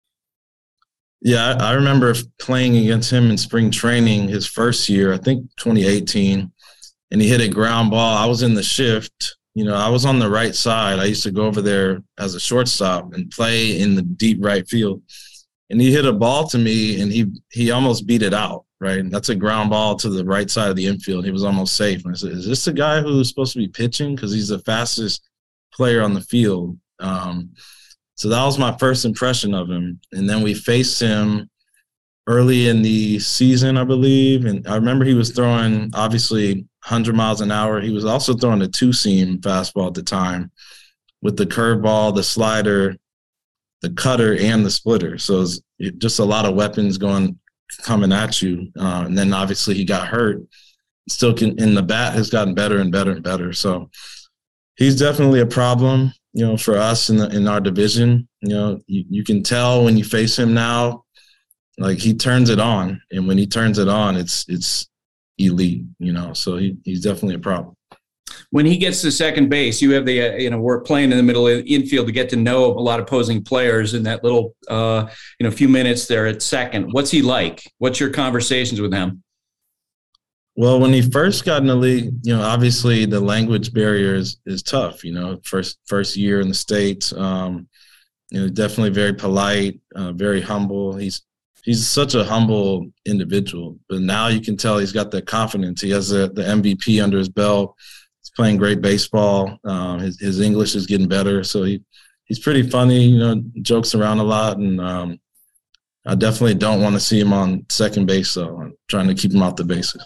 Yeah, I, I remember playing against him in spring training his first year, I think twenty eighteen, and he hit a ground ball. I was in the shift. You know, I was on the right side. I used to go over there as a shortstop and play in the deep right field. And he hit a ball to me, and he he almost beat it out, right? And that's a ground ball to the right side of the infield. He was almost safe. And I said, is this the guy who's supposed to be pitching? Because he's the fastest player on the field. Um, so that was my first impression of him. And then we faced him early in the season, I believe. And I remember he was throwing, obviously, one hundred miles an hour. He was also throwing a two-seam fastball at the time with the curveball, the slider, the cutter, and the splitter. So it was just a lot of weapons going coming at you. Uh, and then, obviously, he got hurt. Still can, and the bat has gotten better and better and better. So he's definitely a problem, you know, for us in the, in our division. You know, you, you can tell when you face him now, like he turns it on, and when he turns it on, it's it's elite, you know. So he, he's definitely a problem. When he gets to second base, you have the uh, you know we're playing in the middle of the infield to get to know a lot of opposing players in that little uh, you know few minutes there at second. What's he like? What's your conversations with him? Well, when he first got in the league, you know, obviously the language barrier is, is tough. You know, first first year in the States, um, you know, definitely very polite, uh, very humble. He's He's such a humble individual, but now you can tell he's got that confidence. He has the, the M V P under his belt. He's playing great baseball. Um, his, his English is getting better. So he, he's pretty funny, you know, jokes around a lot. And um, I definitely don't want to see him on second base, so I'm trying to keep him off the bases.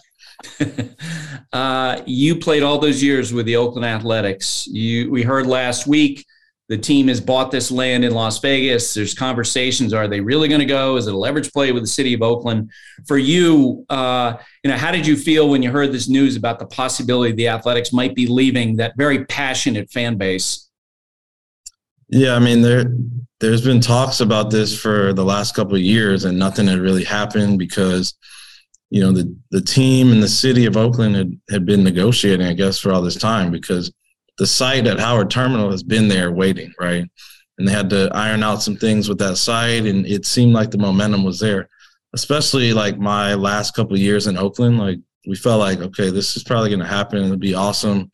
uh, you played all those years with the Oakland Athletics. You, we heard last week, the team has bought this land in Las Vegas. There's conversations. Are they really going to go? Is it a leverage play with the city of Oakland? For you, uh, you know, how did you feel when you heard this news about the possibility the Athletics might be leaving that very passionate fan base? Yeah, I mean, there, there's been talks about this for the last couple of years, and nothing had really happened because, you know, the, the team and the city of Oakland had, had been negotiating, I guess, for all this time because the site at Howard Terminal has been there waiting, right? And they had to iron out some things with that site, and it seemed like the momentum was there, especially like my last couple of years in Oakland. Like we felt like, okay, this is probably going to happen. It'll be awesome.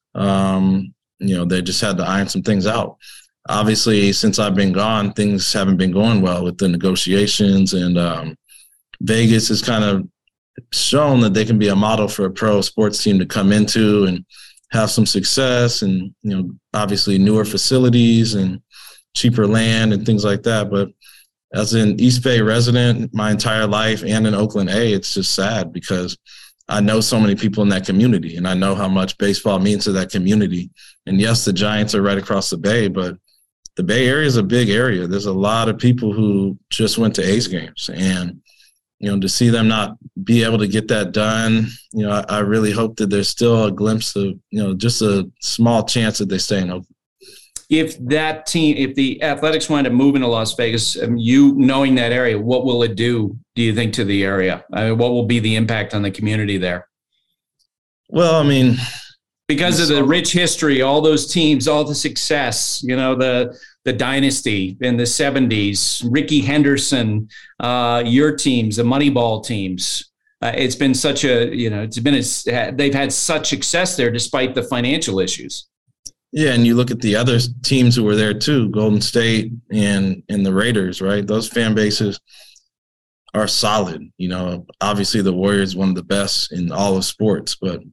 Um, you know, they just had to iron some things out. Obviously, since I've been gone, things haven't been going well with the negotiations, and um, Vegas has kind of shown that they can be a model for a pro sports team to come into and have some success, and, you know, obviously newer facilities and cheaper land and things like that. But as an East Bay resident my entire life and in Oakland A, it's just sad because I know so many people in that community, and I know how much baseball means to that community. And yes, the Giants are right across the Bay, but the Bay Area is a big area. There's a lot of people who just went to A's games, and, you know, to see them not be able to get that done, you know, I, I really hope that there's still a glimpse of, you know, just a small chance that they stay in Oakland. If that team, if the Athletics wind up moving to Las Vegas, um, you knowing that area, what will it do, do you think, to the area? I mean, what will be the impact on the community there? Well, I mean, because of the rich history, all those teams, all the success, you know, the the dynasty in the seventies, Ricky Henderson, uh, your teams, the Moneyball teams. Uh, it's been such a, you know, it's been, a, they've had such success there despite the financial issues. Yeah, and you look at the other teams who were there too, Golden State and, and the Raiders, right? Those fan bases are solid. You know, obviously the Warriors, one of the best in all of sports, but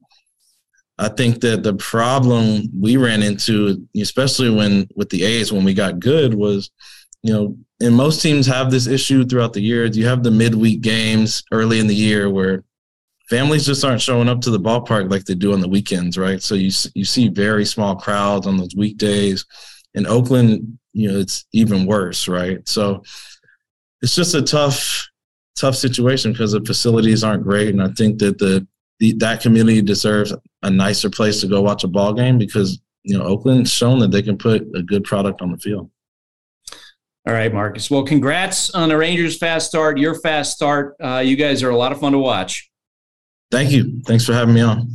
I think that the problem we ran into, especially when with the A's when we got good, was, you know, and most teams have this issue throughout the year. You have the midweek games early in the year where families just aren't showing up to the ballpark like they do on the weekends, right? So you you see very small crowds on those weekdays. in Oakland, you know, it's even worse, right? So it's just a tough, tough situation because the facilities aren't great. And I think that the, the that community deserves a nicer place to go watch a ball game because, you know, Oakland's shown that they can put a good product on the field. All right, Marcus. Well, congrats on the Rangers' fast start, your fast start. Uh, you guys are a lot of fun to watch. Thank you. Thanks for having me on.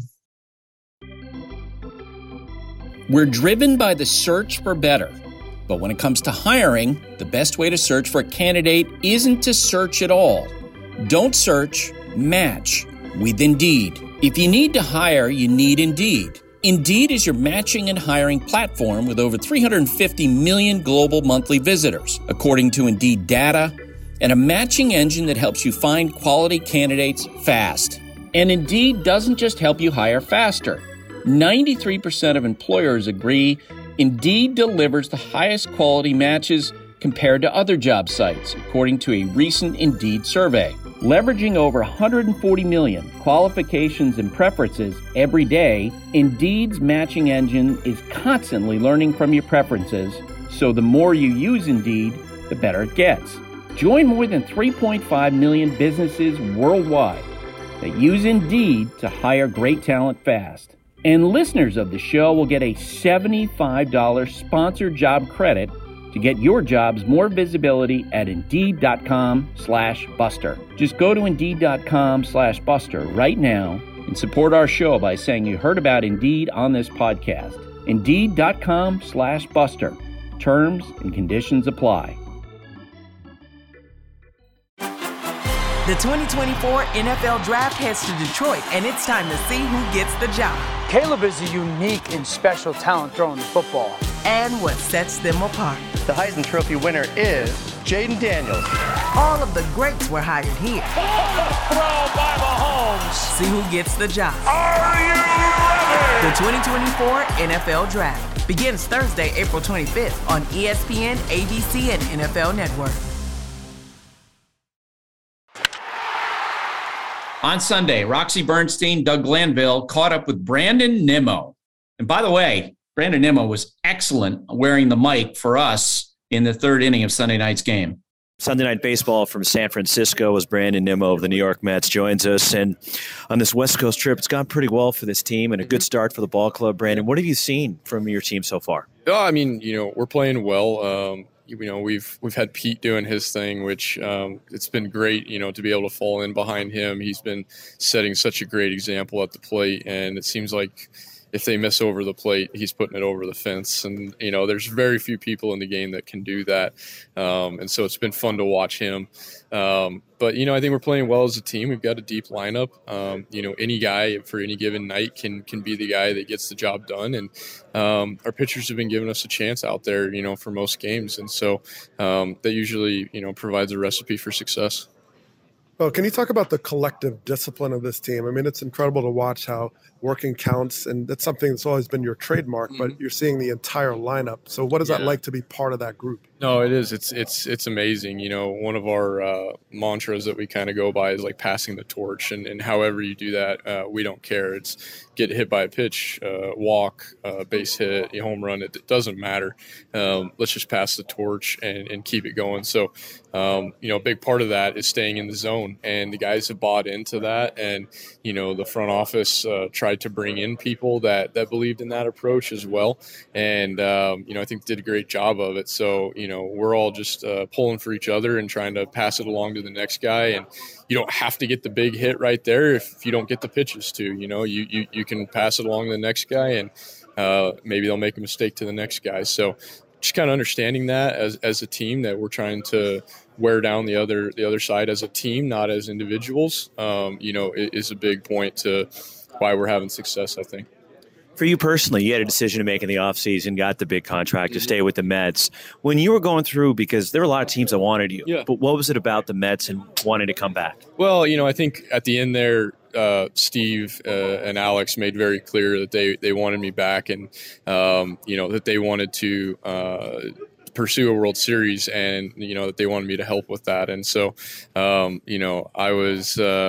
We're driven by the search for better. But when it comes to hiring, the best way to search for a candidate isn't to search at all. Don't search, match with Indeed. If you need to hire, you need Indeed. Indeed is your matching and hiring platform with over three hundred fifty million global monthly visitors, according to Indeed data, and a matching engine that helps you find quality candidates fast. And Indeed doesn't just help you hire faster. ninety-three percent of employers agree Indeed delivers the highest quality matches compared to other job sites, according to a recent Indeed survey. Leveraging over one hundred forty million qualifications and preferences every day, Indeed's matching engine is constantly learning from your preferences, so the more you use Indeed, the better it gets. Join more than three point five million businesses worldwide that use Indeed to hire great talent fast. And listeners of the show will get a seventy-five dollars sponsored job credit to get your jobs more visibility at Indeed.com slash Buster. Just go to Indeed.com slash Buster right now and support our show by saying you heard about Indeed on this podcast. Indeed.com slash Buster. Terms and conditions apply. The twenty twenty-four N F L Draft heads to Detroit, and it's time to see who gets the job. Caleb is a unique and special talent throwing the football. And what sets them apart. The Heisman Trophy winner is Jaden Daniels. All of the greats were hired here. Throw by Mahomes. See who gets the job. Are you ready? The twenty twenty-four N F L Draft begins Thursday, April twenty-fifth on E S P N, A B C, and N F L Network. On Sunday, Roxy Bernstein, Doug Glanville caught up with Brandon Nimmo. And by the way, Brandon Nimmo was excellent wearing the mic for us in the third inning of Sunday night's game. Sunday Night Baseball from San Francisco as Brandon Nimmo of the New York Mets joins us. And on this West Coast trip, it's gone pretty well for this team and a good start for the ball club. Brandon, what have you seen from your team so far? Oh, I mean, you know, we're playing well. Um, you know, we've we've had Pete doing his thing, which um, it's been great, you know, to be able to fall in behind him. He's been setting such a great example at the plate, and it seems like if they miss over the plate, he's putting it over the fence. And, you know, there's very few people in the game that can do that. Um, and so it's been fun to watch him. Um, but, you know, I think we're playing well as a team. We've got a deep lineup. Um, you know, any guy for any given night can can be the guy that gets the job done. And um, our pitchers have been giving us a chance out there, you know, for most games. And so um, that usually, you know, provides a recipe for success. Well, can you talk about the collective discipline of this team? I mean, it's incredible to watch how working counts, and that's something that's always been your trademark, mm-hmm. but you're seeing the entire lineup. So what is yeah. that like to be part of that group? No, it is. It's it's it's amazing. You know, one of our uh, mantras that we kind of go by is like passing the torch, and, and however you do that, uh, we don't care. It's get hit by a pitch, uh, walk, uh, base hit, a home run. It, it doesn't matter. Um, let's just pass the torch and, and keep it going. So, um, you know, a big part of that is staying in the zone, and the guys have bought into that. And, you know, the front office uh, tried to bring in people that, that believed in that approach as well. And, um, you know, I think did a great job of it. So, you know, we're all just uh, pulling for each other and trying to pass it along to the next guy. And you don't have to get the big hit right there if you don't get the pitches to, you know, you, you, you can pass it along to the next guy, and uh, maybe they'll make a mistake to the next guy. So just kind of understanding that as, as a team, that we're trying to wear down the other, the other side as a team, not as individuals, um, you know, is a big point to why we're having success, I think. For you personally, you had a decision to make in the offseason, got the big contract to stay with the Mets. When you were going through, because there were a lot of teams that wanted you, yeah. but what was it about the Mets and wanting to come back? Well, you know, I think at the end there, uh, Steve uh, and Alex made very clear that they, they wanted me back, and, um, you know, that they wanted to uh, pursue a World Series, and, you know, that they wanted me to help with that. And so, um, you know, I was uh, –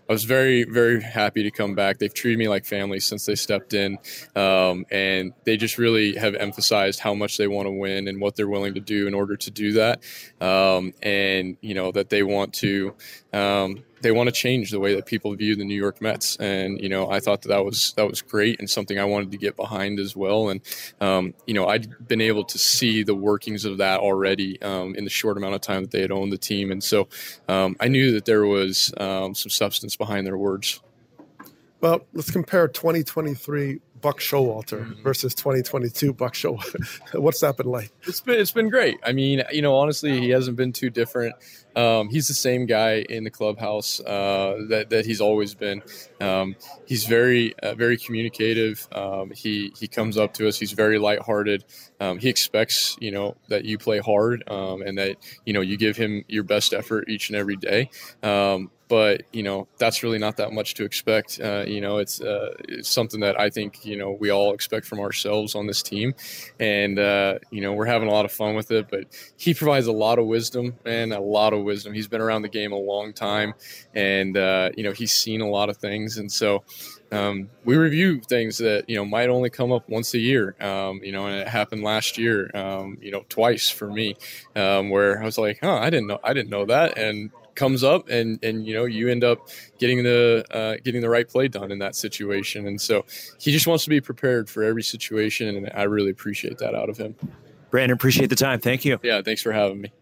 I was very, very happy to come back. They've treated me like family since they stepped in, um, and they just really have emphasized how much they want to win and what they're willing to do in order to do that. Um, and you know that they want to. Um, They want to change the way that people view the New York Mets, and you know I thought that, that was that was great and something I wanted to get behind as well. And um, you know I'd been able to see the workings of that already um, in the short amount of time that they had owned the team, and so um, I knew that there was um, some substance behind their words. Well, let's compare twenty twenty-three Buck Showalter mm-hmm. versus twenty twenty-two Buck Showalter. What's that been like? It's been it's been great. I mean, you know, honestly, he hasn't been too different. Um, he's the same guy in the clubhouse uh, that that he's always been. Um, he's very uh, very communicative. Um, he he comes up to us. He's very lighthearted. Um, he expects you know that you play hard um, and that you know you give him your best effort each and every day. Um, But, you know, that's really not that much to expect. Uh, you know, it's, uh, it's something that I think, you know, we all expect from ourselves on this team. And, uh, you know, we're having a lot of fun with it. But he provides a lot of wisdom, and a lot of wisdom. He's been around the game a long time. And, uh, you know, he's seen a lot of things. And so um, we review things that, you know, might only come up once a year. Um, you know, and it happened last year, um, you know, twice for me, um, where I was like, huh, I didn't know, I didn't know that. And comes up and and you know you end up getting the uh, getting the right play done in that situation. And so he just wants to be prepared for every situation, and I really appreciate that out of him. Brandon, appreciate the time. Thank you. Yeah, thanks for having me.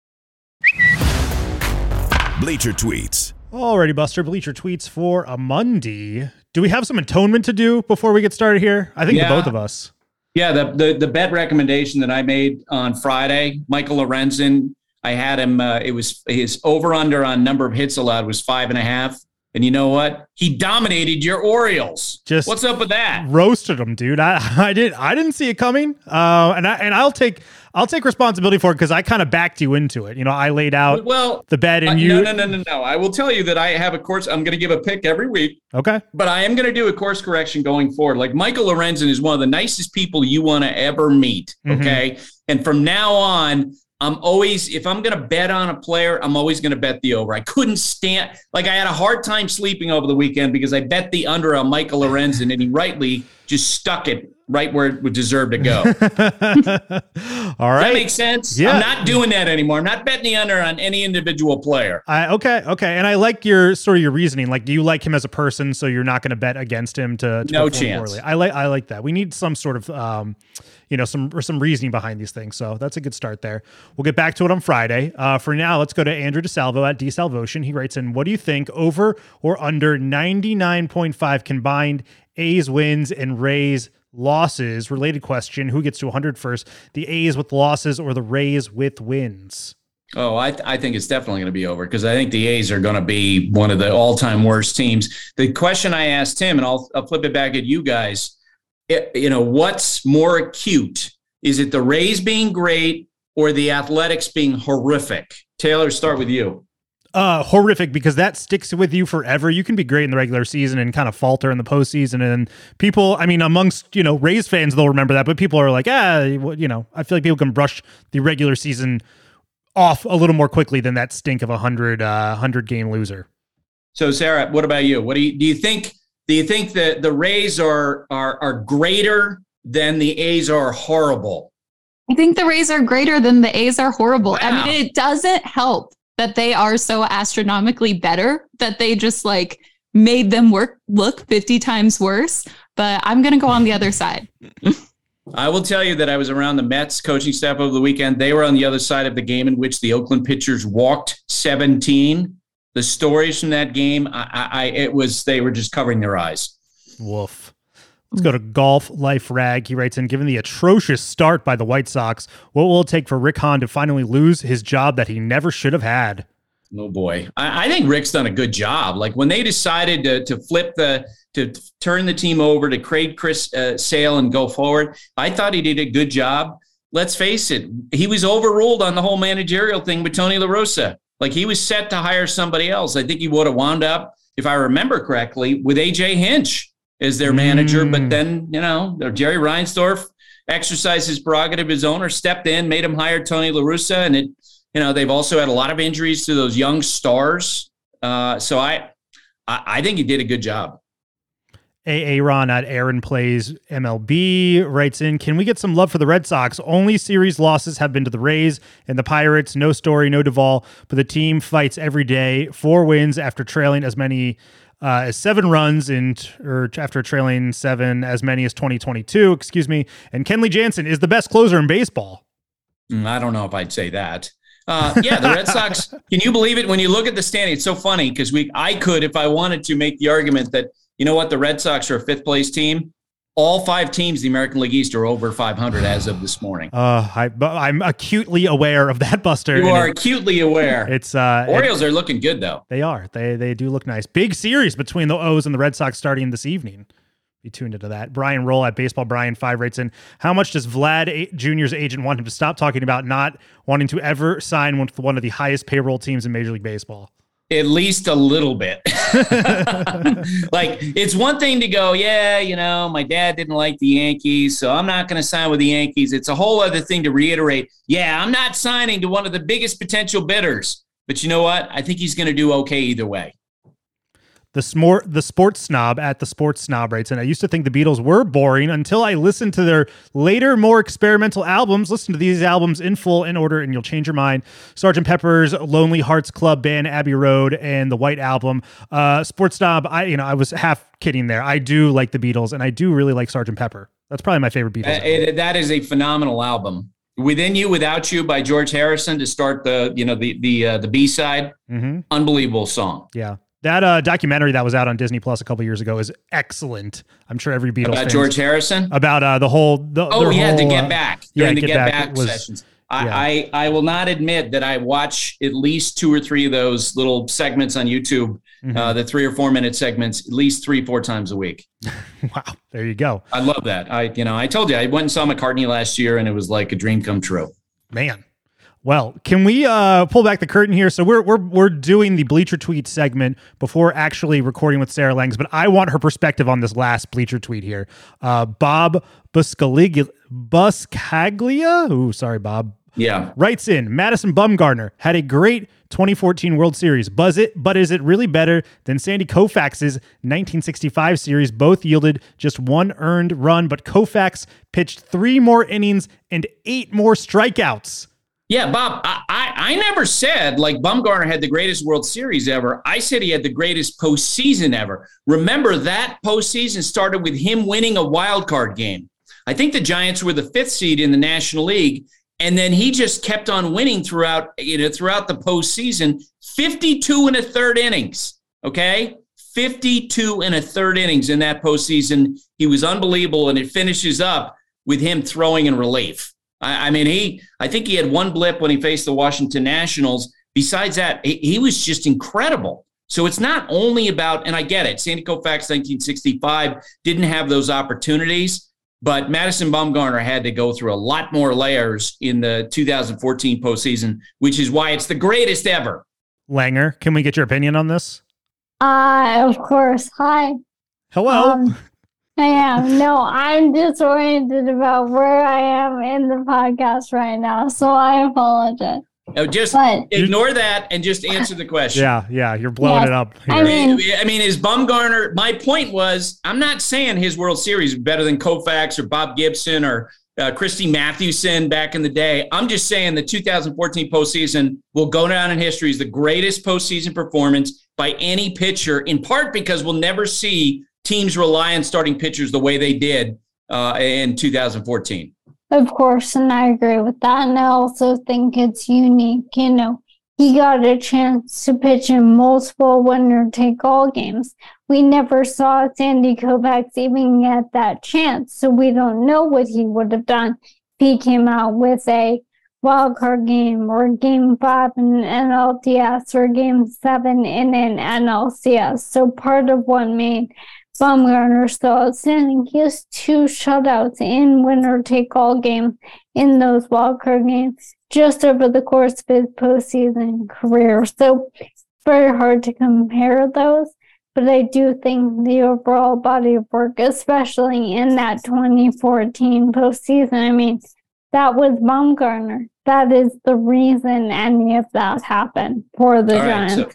Bleacher Tweets. Alrighty, Buster. Bleacher Tweets for a Monday. Do we have some atonement to do before we get started here? I think yeah. the both of us. Yeah, the, the the bet recommendation that I made on Friday, Michael Lorenzen, I had him, uh, it was his over-under on number of hits allowed was five and a half. And you know what? He dominated your Orioles. Just What's up with that? Roasted him, dude. I, I did I didn't see it coming. Uh, and I and I'll take I'll take responsibility for it because I kind of backed you into it. You know, I laid out well, the bet and uh, you. No, no, no, no, no. I will tell you that I have a course. I'm going to give a pick every week. Okay. But I am going to do a course correction going forward. Like Michael Lorenzen is one of the nicest people you want to ever meet. Okay. Mm-hmm. And from now on, I'm always, if I'm going to bet on a player, I'm always going to bet the over. I couldn't stand, like I had a hard time sleeping over the weekend because I bet the under on Michael Lorenzen and he rightly just stuck it right where it would deserve to go. All right. Does that make sense? Yeah. I'm not doing that anymore. I'm not betting the under on any individual player. I, okay. Okay. And I like your sort of your reasoning. Like, do you like him as a person? So you're not going to bet against him to, to no perform chance. poorly. I like, I like that. We need some sort of, um, you know, some, or some reasoning behind these things. So that's a good start there. We'll get back to it on Friday. Uh, for now, let's go to Andrew DeSalvo at DeSalvotion. He writes in, what do you think over or under ninety-nine point five combined A's wins and Rays losses? Related question, who gets to one hundred first? The A's with losses or the Rays with wins? Oh, I, th- I think it's definitely going to be over because I think the A's are going to be one of the all-time worst teams. The question I asked him, and I'll, I'll flip it back at you guys, it, you know, what's more acute? Is it the Rays being great or the Athletics being horrific? Taylor, start with you. Uh, horrific, because that sticks with you forever. You can be great in the regular season and kind of falter in the postseason. And people, I mean, amongst, you know, Rays fans, they'll remember that, but people are like, ah, you know, I feel like people can brush the regular season off a little more quickly than that stink of a hundred, uh, hundred game loser. So Sarah, what about you? What do you, do you think, do you think that the Rays are, are, are greater than the A's are horrible? I think the Rays are greater than the A's are horrible. Wow. I mean, it doesn't help that they are so astronomically better that they just like made them work look fifty times worse. But I'm going to go on the other side. I will tell you that I was around the Mets coaching staff over the weekend. They were on the other side of the game in which the Oakland pitchers walked seventeen. The stories from that game, I, I it was, they were just covering their eyes. Woof. Let's go to Golf Life Rag. He writes in, given the atrocious start by the White Sox, what will it take for Rick Hahn to finally lose his job that he never should have had? Oh boy. I, I think Rick's done a good job. Like when they decided to, to flip the, to turn the team over to trade Chris uh, Sale and go forward, I thought he did a good job. Let's face it. He was overruled on the whole managerial thing with Tony La Russa. Like he was set to hire somebody else. I think he would have wound up, if I remember correctly, with A J Hinch as their manager. Mm. But then, you know, Jerry Reinsdorf exercised his prerogative. His owner stepped in, made him hire Tony La Russa. And it, you know, they've also had a lot of injuries to those young stars. Uh, so I, I, I think he did a good job. Aaron at Aaron Plays M L B writes in, can we get some love for the Red Sox? Only series losses have been to the Rays and the Pirates. No Story, no Duvall, but the team fights every day. Four wins after trailing as many uh, as seven runs in, or after trailing seven as many as twenty twenty-two, excuse me. And Kenley Jansen is the best closer in baseball. Mm, I don't know if I'd say that. Uh, yeah, the Red Sox, can you believe it? When you look at the standing, it's so funny because we, I could, if I wanted to, make the argument that, you know what, the Red Sox are a fifth place team. All five teams, the American League East, are over five hundred as of this morning. Uh, I, I'm acutely aware of that, Buster. You are it, acutely aware. It's uh, Orioles it, are looking good, though. They are. They they do look nice. Big series between the O's and the Red Sox starting this evening. Be tuned into that. Brian Roll at Baseball Brian five writes in, how much does Vlad Junior's agent want him to stop talking about not wanting to ever sign with one of the highest payroll teams in Major League Baseball? At least a little bit. Like, it's one thing to go, yeah, you know, my dad didn't like the Yankees, so I'm not going to sign with the Yankees. It's a whole other thing to reiterate, yeah, I'm not signing to one of the biggest potential bidders. But you know what? I think he's going to do okay either way. The smor- the sports snob at the sports snob writes, and I used to think the Beatles were boring until I listened to their later, more experimental albums. Listen to these albums in full in order, and you'll change your mind. Sergeant Pepper's Lonely Hearts Club Band, Abbey Road, and the White Album. Uh, sports snob, I you know I was half kidding there. I do like the Beatles, and I do really like Sergeant Pepper. That's probably my favorite Beatles. Uh, it, that is a phenomenal album. Within You, Without You by George Harrison to start the you know the the uh, the B side. Mm-hmm. Unbelievable song. Yeah. That uh, documentary that was out on Disney Plus a couple years ago is excellent. I'm sure every Beatles about fans, George Harrison about uh, the whole. The, oh yeah, whole, to Get uh, Back yeah, during the Get, Get Back, Back was, sessions. I, yeah. I I will not admit that I watch at least two or three of those little segments on YouTube, mm-hmm. uh, the three or four minute segments, at least three four times a week. Wow, there you go. I love that. I you know I told you I went and saw McCartney last year, and it was like a dream come true. Man. Well, can we uh, pull back the curtain here? So we're we're we're doing the Bleacher Tweet segment before actually recording with Sarah Langs, but I want her perspective on this last Bleacher Tweet here. Uh, Bob Buscaglia, Buscaglia, ooh, sorry, Bob. Yeah, writes in, Madison Bumgarner had a great twenty fourteen World Series, Buzz it, but is it really better than Sandy Koufax's nineteen sixty-five series? Both yielded just one earned run, but Koufax pitched three more innings and eight more strikeouts. Yeah, Bob, I, I, I never said like Bumgarner had the greatest World Series ever. I said he had the greatest postseason ever. Remember, that postseason started with him winning a wild card game. I think the Giants were the fifth seed in the National League, and then he just kept on winning throughout, you know, throughout the postseason. fifty-two and a third innings, okay? fifty-two and a third innings in that postseason. He was unbelievable, and it finishes up with him throwing in relief. I mean, he. I think he had one blip when he faced the Washington Nationals. Besides that, he, he was just incredible. So it's not only about, and I get it, Sandy Koufax nineteen sixty-five didn't have those opportunities, but Madison Bumgarner had to go through a lot more layers in the two thousand fourteen postseason, which is why it's the greatest ever. Langer, can we get your opinion on this? Uh, of course. Hi. Hello. Um, I am. No, I'm disoriented about where I am in the podcast right now, so I apologize. No, just but, ignore that and just answer the question. Yeah, yeah, you're blowing yes, it up here. I mean, I mean, is Bumgarner, my point was, I'm not saying his World Series is better than Koufax or Bob Gibson or uh, Christy Mathewson back in the day. I'm just saying the two thousand fourteen postseason will go down in history as the greatest postseason performance by any pitcher, in part because we'll never see teams rely on starting pitchers the way they did uh, in two thousand fourteen. Of course, and I agree with that. And I also think it's unique. You know, he got a chance to pitch in multiple winner-take-all games. We never saw Sandy Koufax even get that chance, so we don't know what he would have done if he came out with a wild card game or game five in an N L C S or game seven in an N L C S. So part of what made Bumgarner so outstanding, he has two shutouts in winner-take-all games in those wildcard games just over the course of his postseason career. So it's very hard to compare those, but I do think the overall body of work, especially in that twenty fourteen postseason, I mean, that was Bumgarner. That is the reason any of that happened for the All right, Giants. so-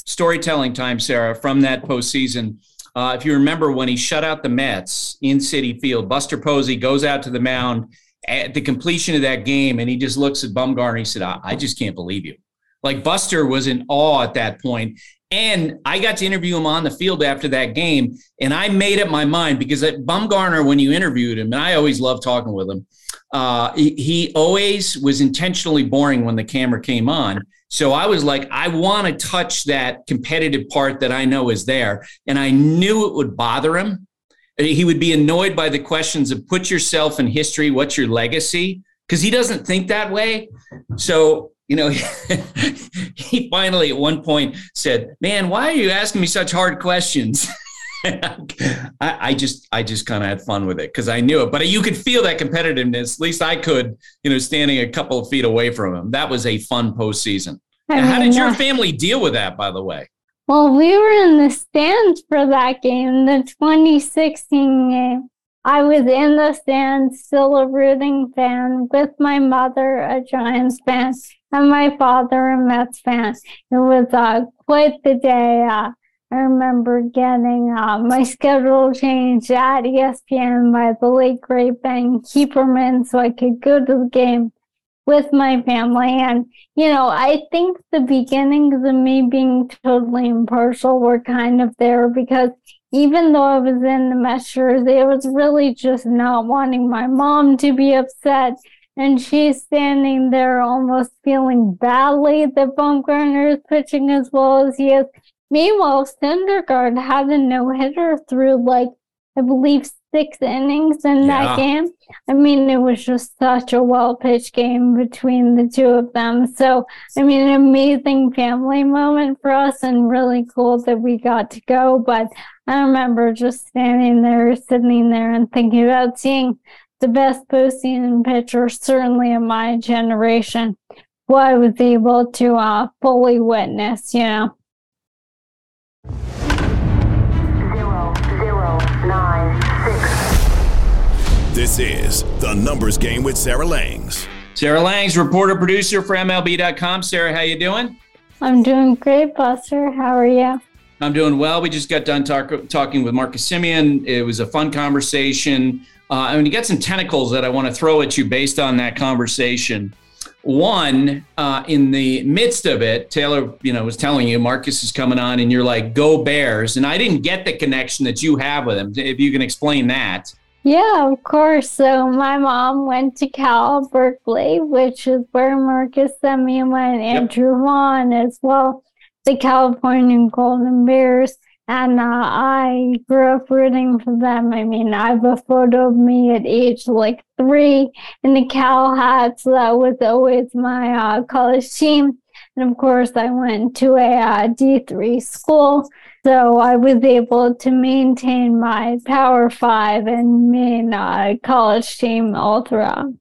storytelling time, Sarah, from that postseason. Uh, if you remember when he shut out the Mets in Citi Field, Buster Posey goes out to the mound at the completion of that game, and he just looks at Bumgarner. He said, I, I just can't believe you. Like, Buster was in awe at that point. And I got to interview him on the field after that game, and I made up my mind because at Bumgarner, when you interviewed him, and I always loved talking with him, uh, he, he always was intentionally boring when the camera came on. So I was like, I want to touch that competitive part that I know is there. And I knew it would bother him. He would be annoyed by the questions of put yourself in history, what's your legacy? Because he doesn't think that way. So, you know, he finally at one point said, man, why are you asking me such hard questions? I, I just I just kind of had fun with it because I knew it. But you could feel that competitiveness. At least I could, you know, standing a couple of feet away from him. That was a fun postseason. I mean, how did your family deal with that, by the way? Well, we were in the stands for that game, the twenty sixteen game. I was in the stands, still a rooting fan, with my mother, a Giants fan, and my father, a Mets fan. It was uh, quite the day. Uh, I remember getting uh, my schedule changed at E S P N by the late great Ben Keeperman so I could go to the game with my family. And, you know, I think the beginnings of me being totally impartial were kind of there because even though I was in the Mets jersey, I was really just not wanting my mom to be upset. And she's standing there almost feeling badly that Bumgarner is pitching as well as he is. Meanwhile, Syndergaard had a no-hitter through, like, I believe six innings in yeah. that game. I mean, it was just such a well-pitched game between the two of them. So, I mean, an amazing family moment for us and really cool that we got to go. But I remember just standing there, sitting there and thinking about seeing the best postseason pitcher, certainly in my generation, who I was able to uh, fully witness, you know. Zero, zero, nine, six. This is The Numbers Game with Sarah Langs. Sarah Langs, reporter, producer for M L B dot com. Sarah, how you doing? I'm doing great, Buster. How are you? I'm doing well. We just got done talk, talking with Marcus Semien. It was a fun conversation. Uh, I mean, you got some tentacles that I want to throw at you based on that conversation. One, uh, in the midst of it, Taylor, you know, was telling you Marcus is coming on and you're like, go Bears. And I didn't get the connection that you have with him. If you can explain that. Yeah, of course. So my mom went to Cal Berkeley, which is where Marcus Semien went, and yep. Drew Vaughn as well, the California Golden Bears. And uh, I grew up rooting for them. I mean, I have a photo of me at age like three in the Cal hat. So that was always my uh, college team. And of course, I went to a uh, D three school. So I was able to maintain my Power Five and main uh, college team all throughout.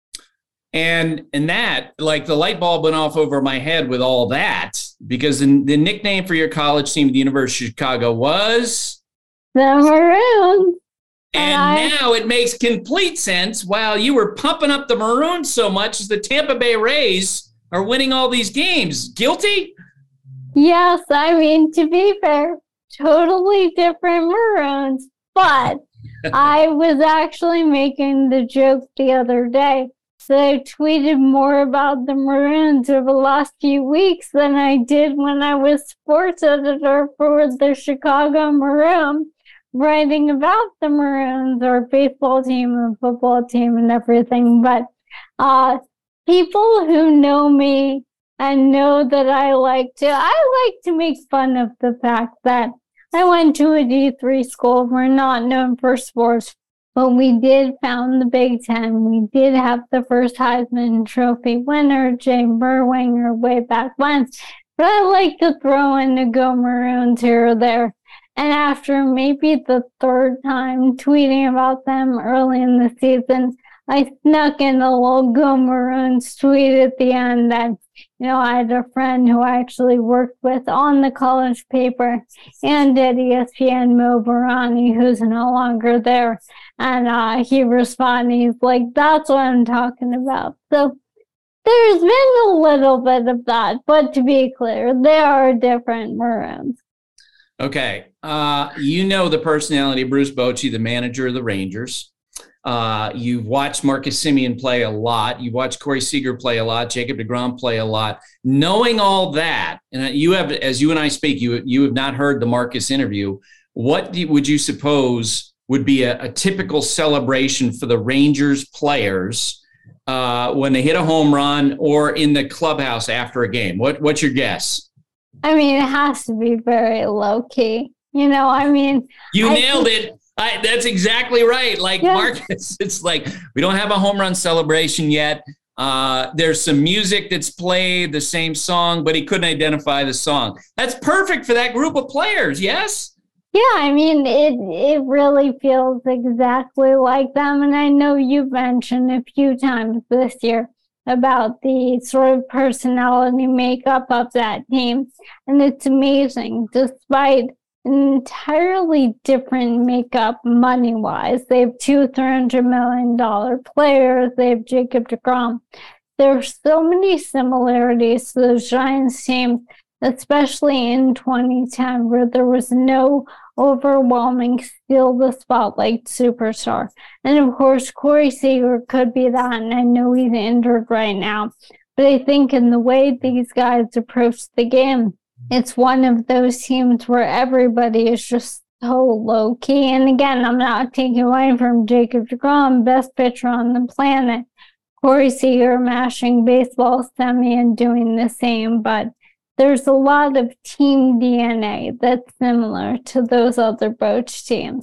And and that, like, the light bulb went off over my head with all that, because the, the nickname for your college team at the University of Chicago was? The Maroons. And, and I, now it makes complete sense. While you were pumping up the Maroons so much as the Tampa Bay Rays are winning all these games. Guilty? Yes, I mean, to be fair, totally different Maroons. But I was actually making the joke the other day. So I tweeted more about the Maroons over the last few weeks than I did when I was sports editor for the Chicago Maroons, writing about the Maroons, our baseball team and football team and everything. But uh, people who know me and know that I like to, I like to make fun of the fact that I went to a D three school. We're not known for sports. But we did found the Big Ten. We did have the first Heisman Trophy winner, Jay Berwinger, way back when. But I like to throw in the Go Maroons here or there. And after maybe the third time tweeting about them early in the season, I snuck in a little Go Maroons tweet at the end that, you know, I had a friend who I actually worked with on the college paper and at E S P N, Mo Barani, who's no longer there. And uh, he responded, he's like, that's what I'm talking about. So There's been a little bit of that, but to be clear, they are different Maroons. Okay. Uh, you know the personality of Bruce Bochy, the manager of the Rangers. Uh, you've watched Marcus Semien play a lot. You've watched Corey Seager play a lot, Jacob deGrom play a lot. Knowing all that, and you have, as you and I speak, you you have not heard the Marcus interview. What do, would you suppose would be a, a typical celebration for the Rangers players uh, when they hit a home run or in the clubhouse after a game? What What's your guess? I mean, it has to be very low key. You know, I mean, you I nailed think- it. I, that's exactly right. Like yeah. Marcus, it's like we don't have a home run celebration yet. Uh, there's some music that's played, the same song, but he couldn't identify the song. That's perfect for that group of players, yes? Yeah, I mean, it it really feels exactly like them. And I know you've mentioned a few times this year about the sort of personality makeup of that team. And it's amazing, despite an entirely different makeup money-wise. They have two three hundred million dollars players. They have Jacob deGrom. There are so many similarities to those Giants teams, especially in twenty ten, where there was no overwhelming steal the spotlight superstar. And of course, Corey Seager could be that, and I know he's injured right now. But I think in the way these guys approach the game, it's one of those teams where everybody is just so low key. And again, I'm not taking away from Jacob deGrom, best pitcher on the planet. Corey Seager mashing baseball semi and doing the same, but there's a lot of team D N A that's similar to those other Boch teams.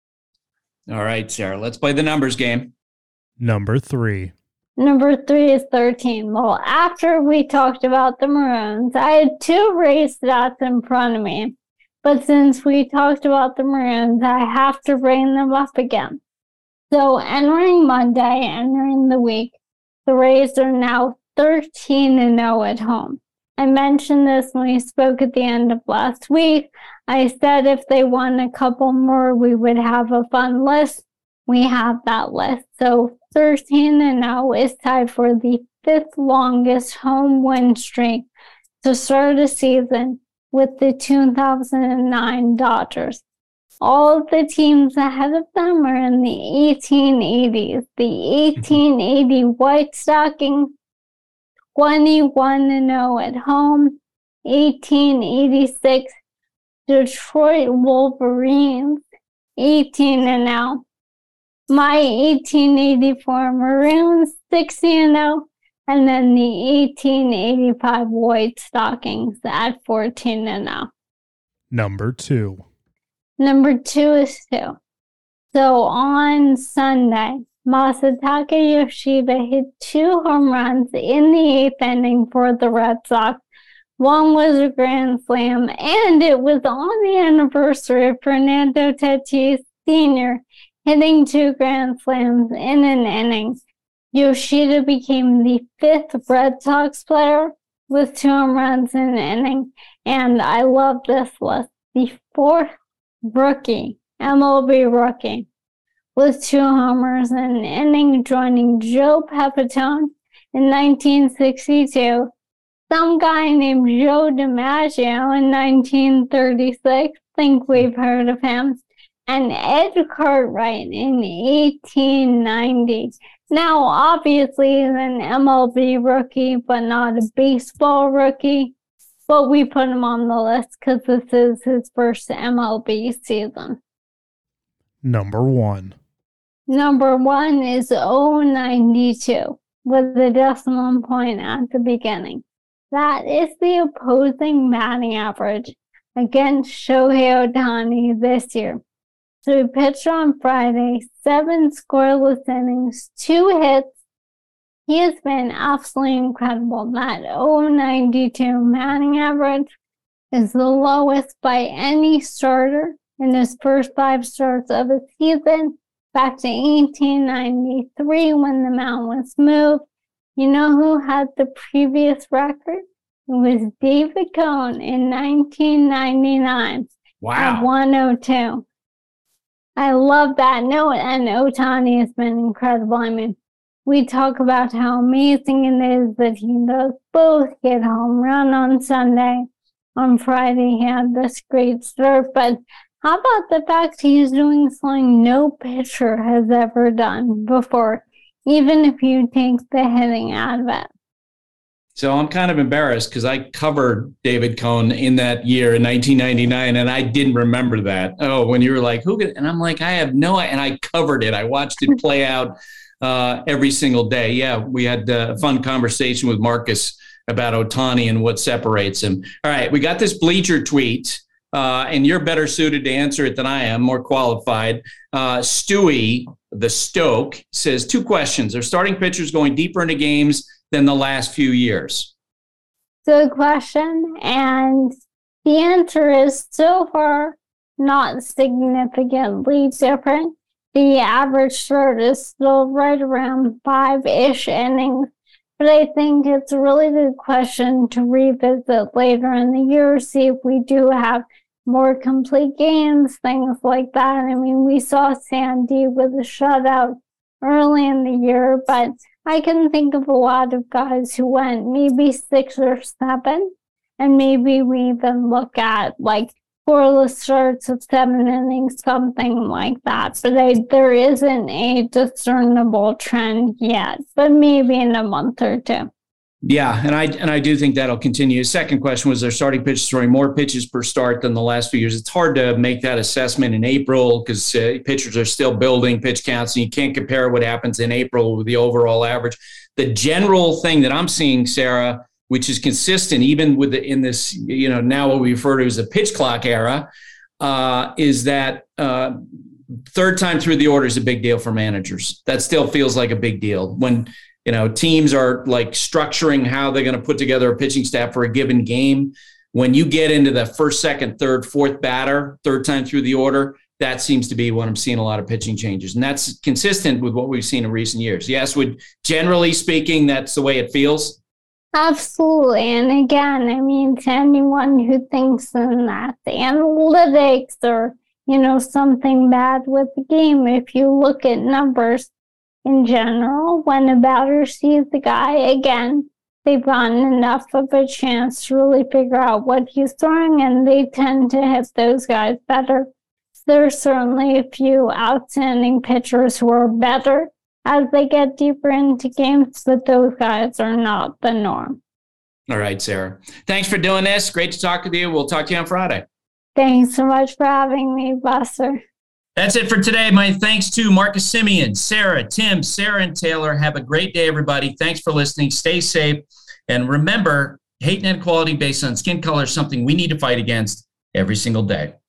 All right, Sarah, let's play the numbers game. Number three. Number three is thirteen. Well, after we talked about the Maroons, I had two Rays stats in front of me. But since we talked about the Maroons, I have to bring them up again. So entering Monday, entering the week, the Rays are now thirteen and oh at home. I mentioned this when we spoke at the end of last week. I said if they won a couple more, we would have a fun list. We have that list. So thirteen and oh is tied for the fifth longest home win streak to start a season with the two thousand nine Dodgers. All of the teams ahead of them are in the eighteen eighties. The eighteen eighty White Stockings, twenty-one and oh at home. eighteen eighty-six Detroit Wolverines, eighteen and oh. My eighteen eighty-four Maroons, sixteen and oh, and then the eighteen eighty-five White Stockings at fourteen and oh. Number two. Number two is two. So on Sunday, Masataka Yoshida hit two home runs in the eighth inning for the Red Sox. One was a grand slam, and it was on the anniversary of Fernando Tatis Senior hitting two grand slams in an inning. Yoshida became the fifth Red Sox player with two home runs in an inning. And I love this list. The fourth rookie, M L B rookie, with two homers in an inning, joining Joe Pepitone in nineteen sixty-two. Some guy named Joe DiMaggio in nineteen thirty-six. Think we've heard of him. And Ed Cartwright in eighteen ninety. Now, obviously, he's an M L B rookie, but not a baseball rookie. But we put him on the list because this is his first M L B season. Number one. Number one is oh ninety-two with the decimal point at the beginning. That is the opposing batting average against Shohei Ohtani this year. So he pitched on Friday, seven scoreless innings, two hits. He has been absolutely incredible. That oh ninety-two batting average is the lowest by any starter in his first five starts of a season, back to eighteen ninety-three when the mound was moved. You know who had the previous record? It was David Cone in nineteen ninety-nine. Wow. At one oh two. I love that note, and Ohtani has been incredible. I mean, we talk about how amazing it is that he does both get home run on Sunday. On Friday, he had this great start, but how about the fact he's doing something no pitcher has ever done before, even if you take the hitting out of it? So I'm kind of embarrassed because I covered David Cone in that year in nineteen ninety-nine, and I didn't remember that. Oh, when you were like, who could, and I'm like, I have no, and I covered it. I watched it play out uh, every single day. Yeah, we had a fun conversation with Marcus about Ohtani and what separates him. All right, we got this Bleacher tweet, uh, and you're better suited to answer it than I am, more qualified. Uh, Stewie, the Stoke, says two questions. Are starting pitchers going deeper into games than the last few years? Good question. And the answer is so far not significantly different. The average start is still right around five-ish innings. But I think it's a really good question to revisit later in the year, see if we do have more complete games, things like that. I mean, we saw Sandy with a shutout early in the year, but I can think of a lot of guys who went maybe six or seven, and maybe we even look at like scoreless starts of seven innings, something like that. But I, there isn't a discernible trend yet, but maybe in a month or two. Yeah, and I and I do think that'll continue. His second question was, their starting pitchers throwing more pitches per start than the last few years. It's hard to make that assessment in April because uh, pitchers are still building pitch counts, and you can't compare what happens in April with the overall average. The general thing that I'm seeing, Sarah, which is consistent even with the, in this, you know, now what we refer to as the pitch clock era, uh, is that uh, third time through the order is a big deal for managers. That still feels like a big deal when, you know, teams are like structuring how they're going to put together a pitching staff for a given game. When you get into the first, second, third, fourth batter, third time through the order, that seems to be when I'm seeing a lot of pitching changes. And that's consistent with what we've seen in recent years. Yes, would generally speaking, that's the way it feels. Absolutely. And again, I mean, to anyone who thinks in that the analytics or, you know, something bad with the game, if you look at numbers in general, when a batter sees the guy, again, they've gotten enough of a chance to really figure out what he's throwing, and they tend to hit those guys better. There's certainly a few outstanding pitchers who are better as they get deeper into games, but those guys are not the norm. All right, Sarah. Thanks for doing this. Great to talk with you. We'll talk to you on Friday. Thanks so much for having me, Buster. That's it for today. My thanks to Marcus Semien, Sarah, Tim, Sarah, and Taylor. Have a great day, everybody. Thanks for listening. Stay safe. And remember, hate and inequality based on skin color is something we need to fight against every single day.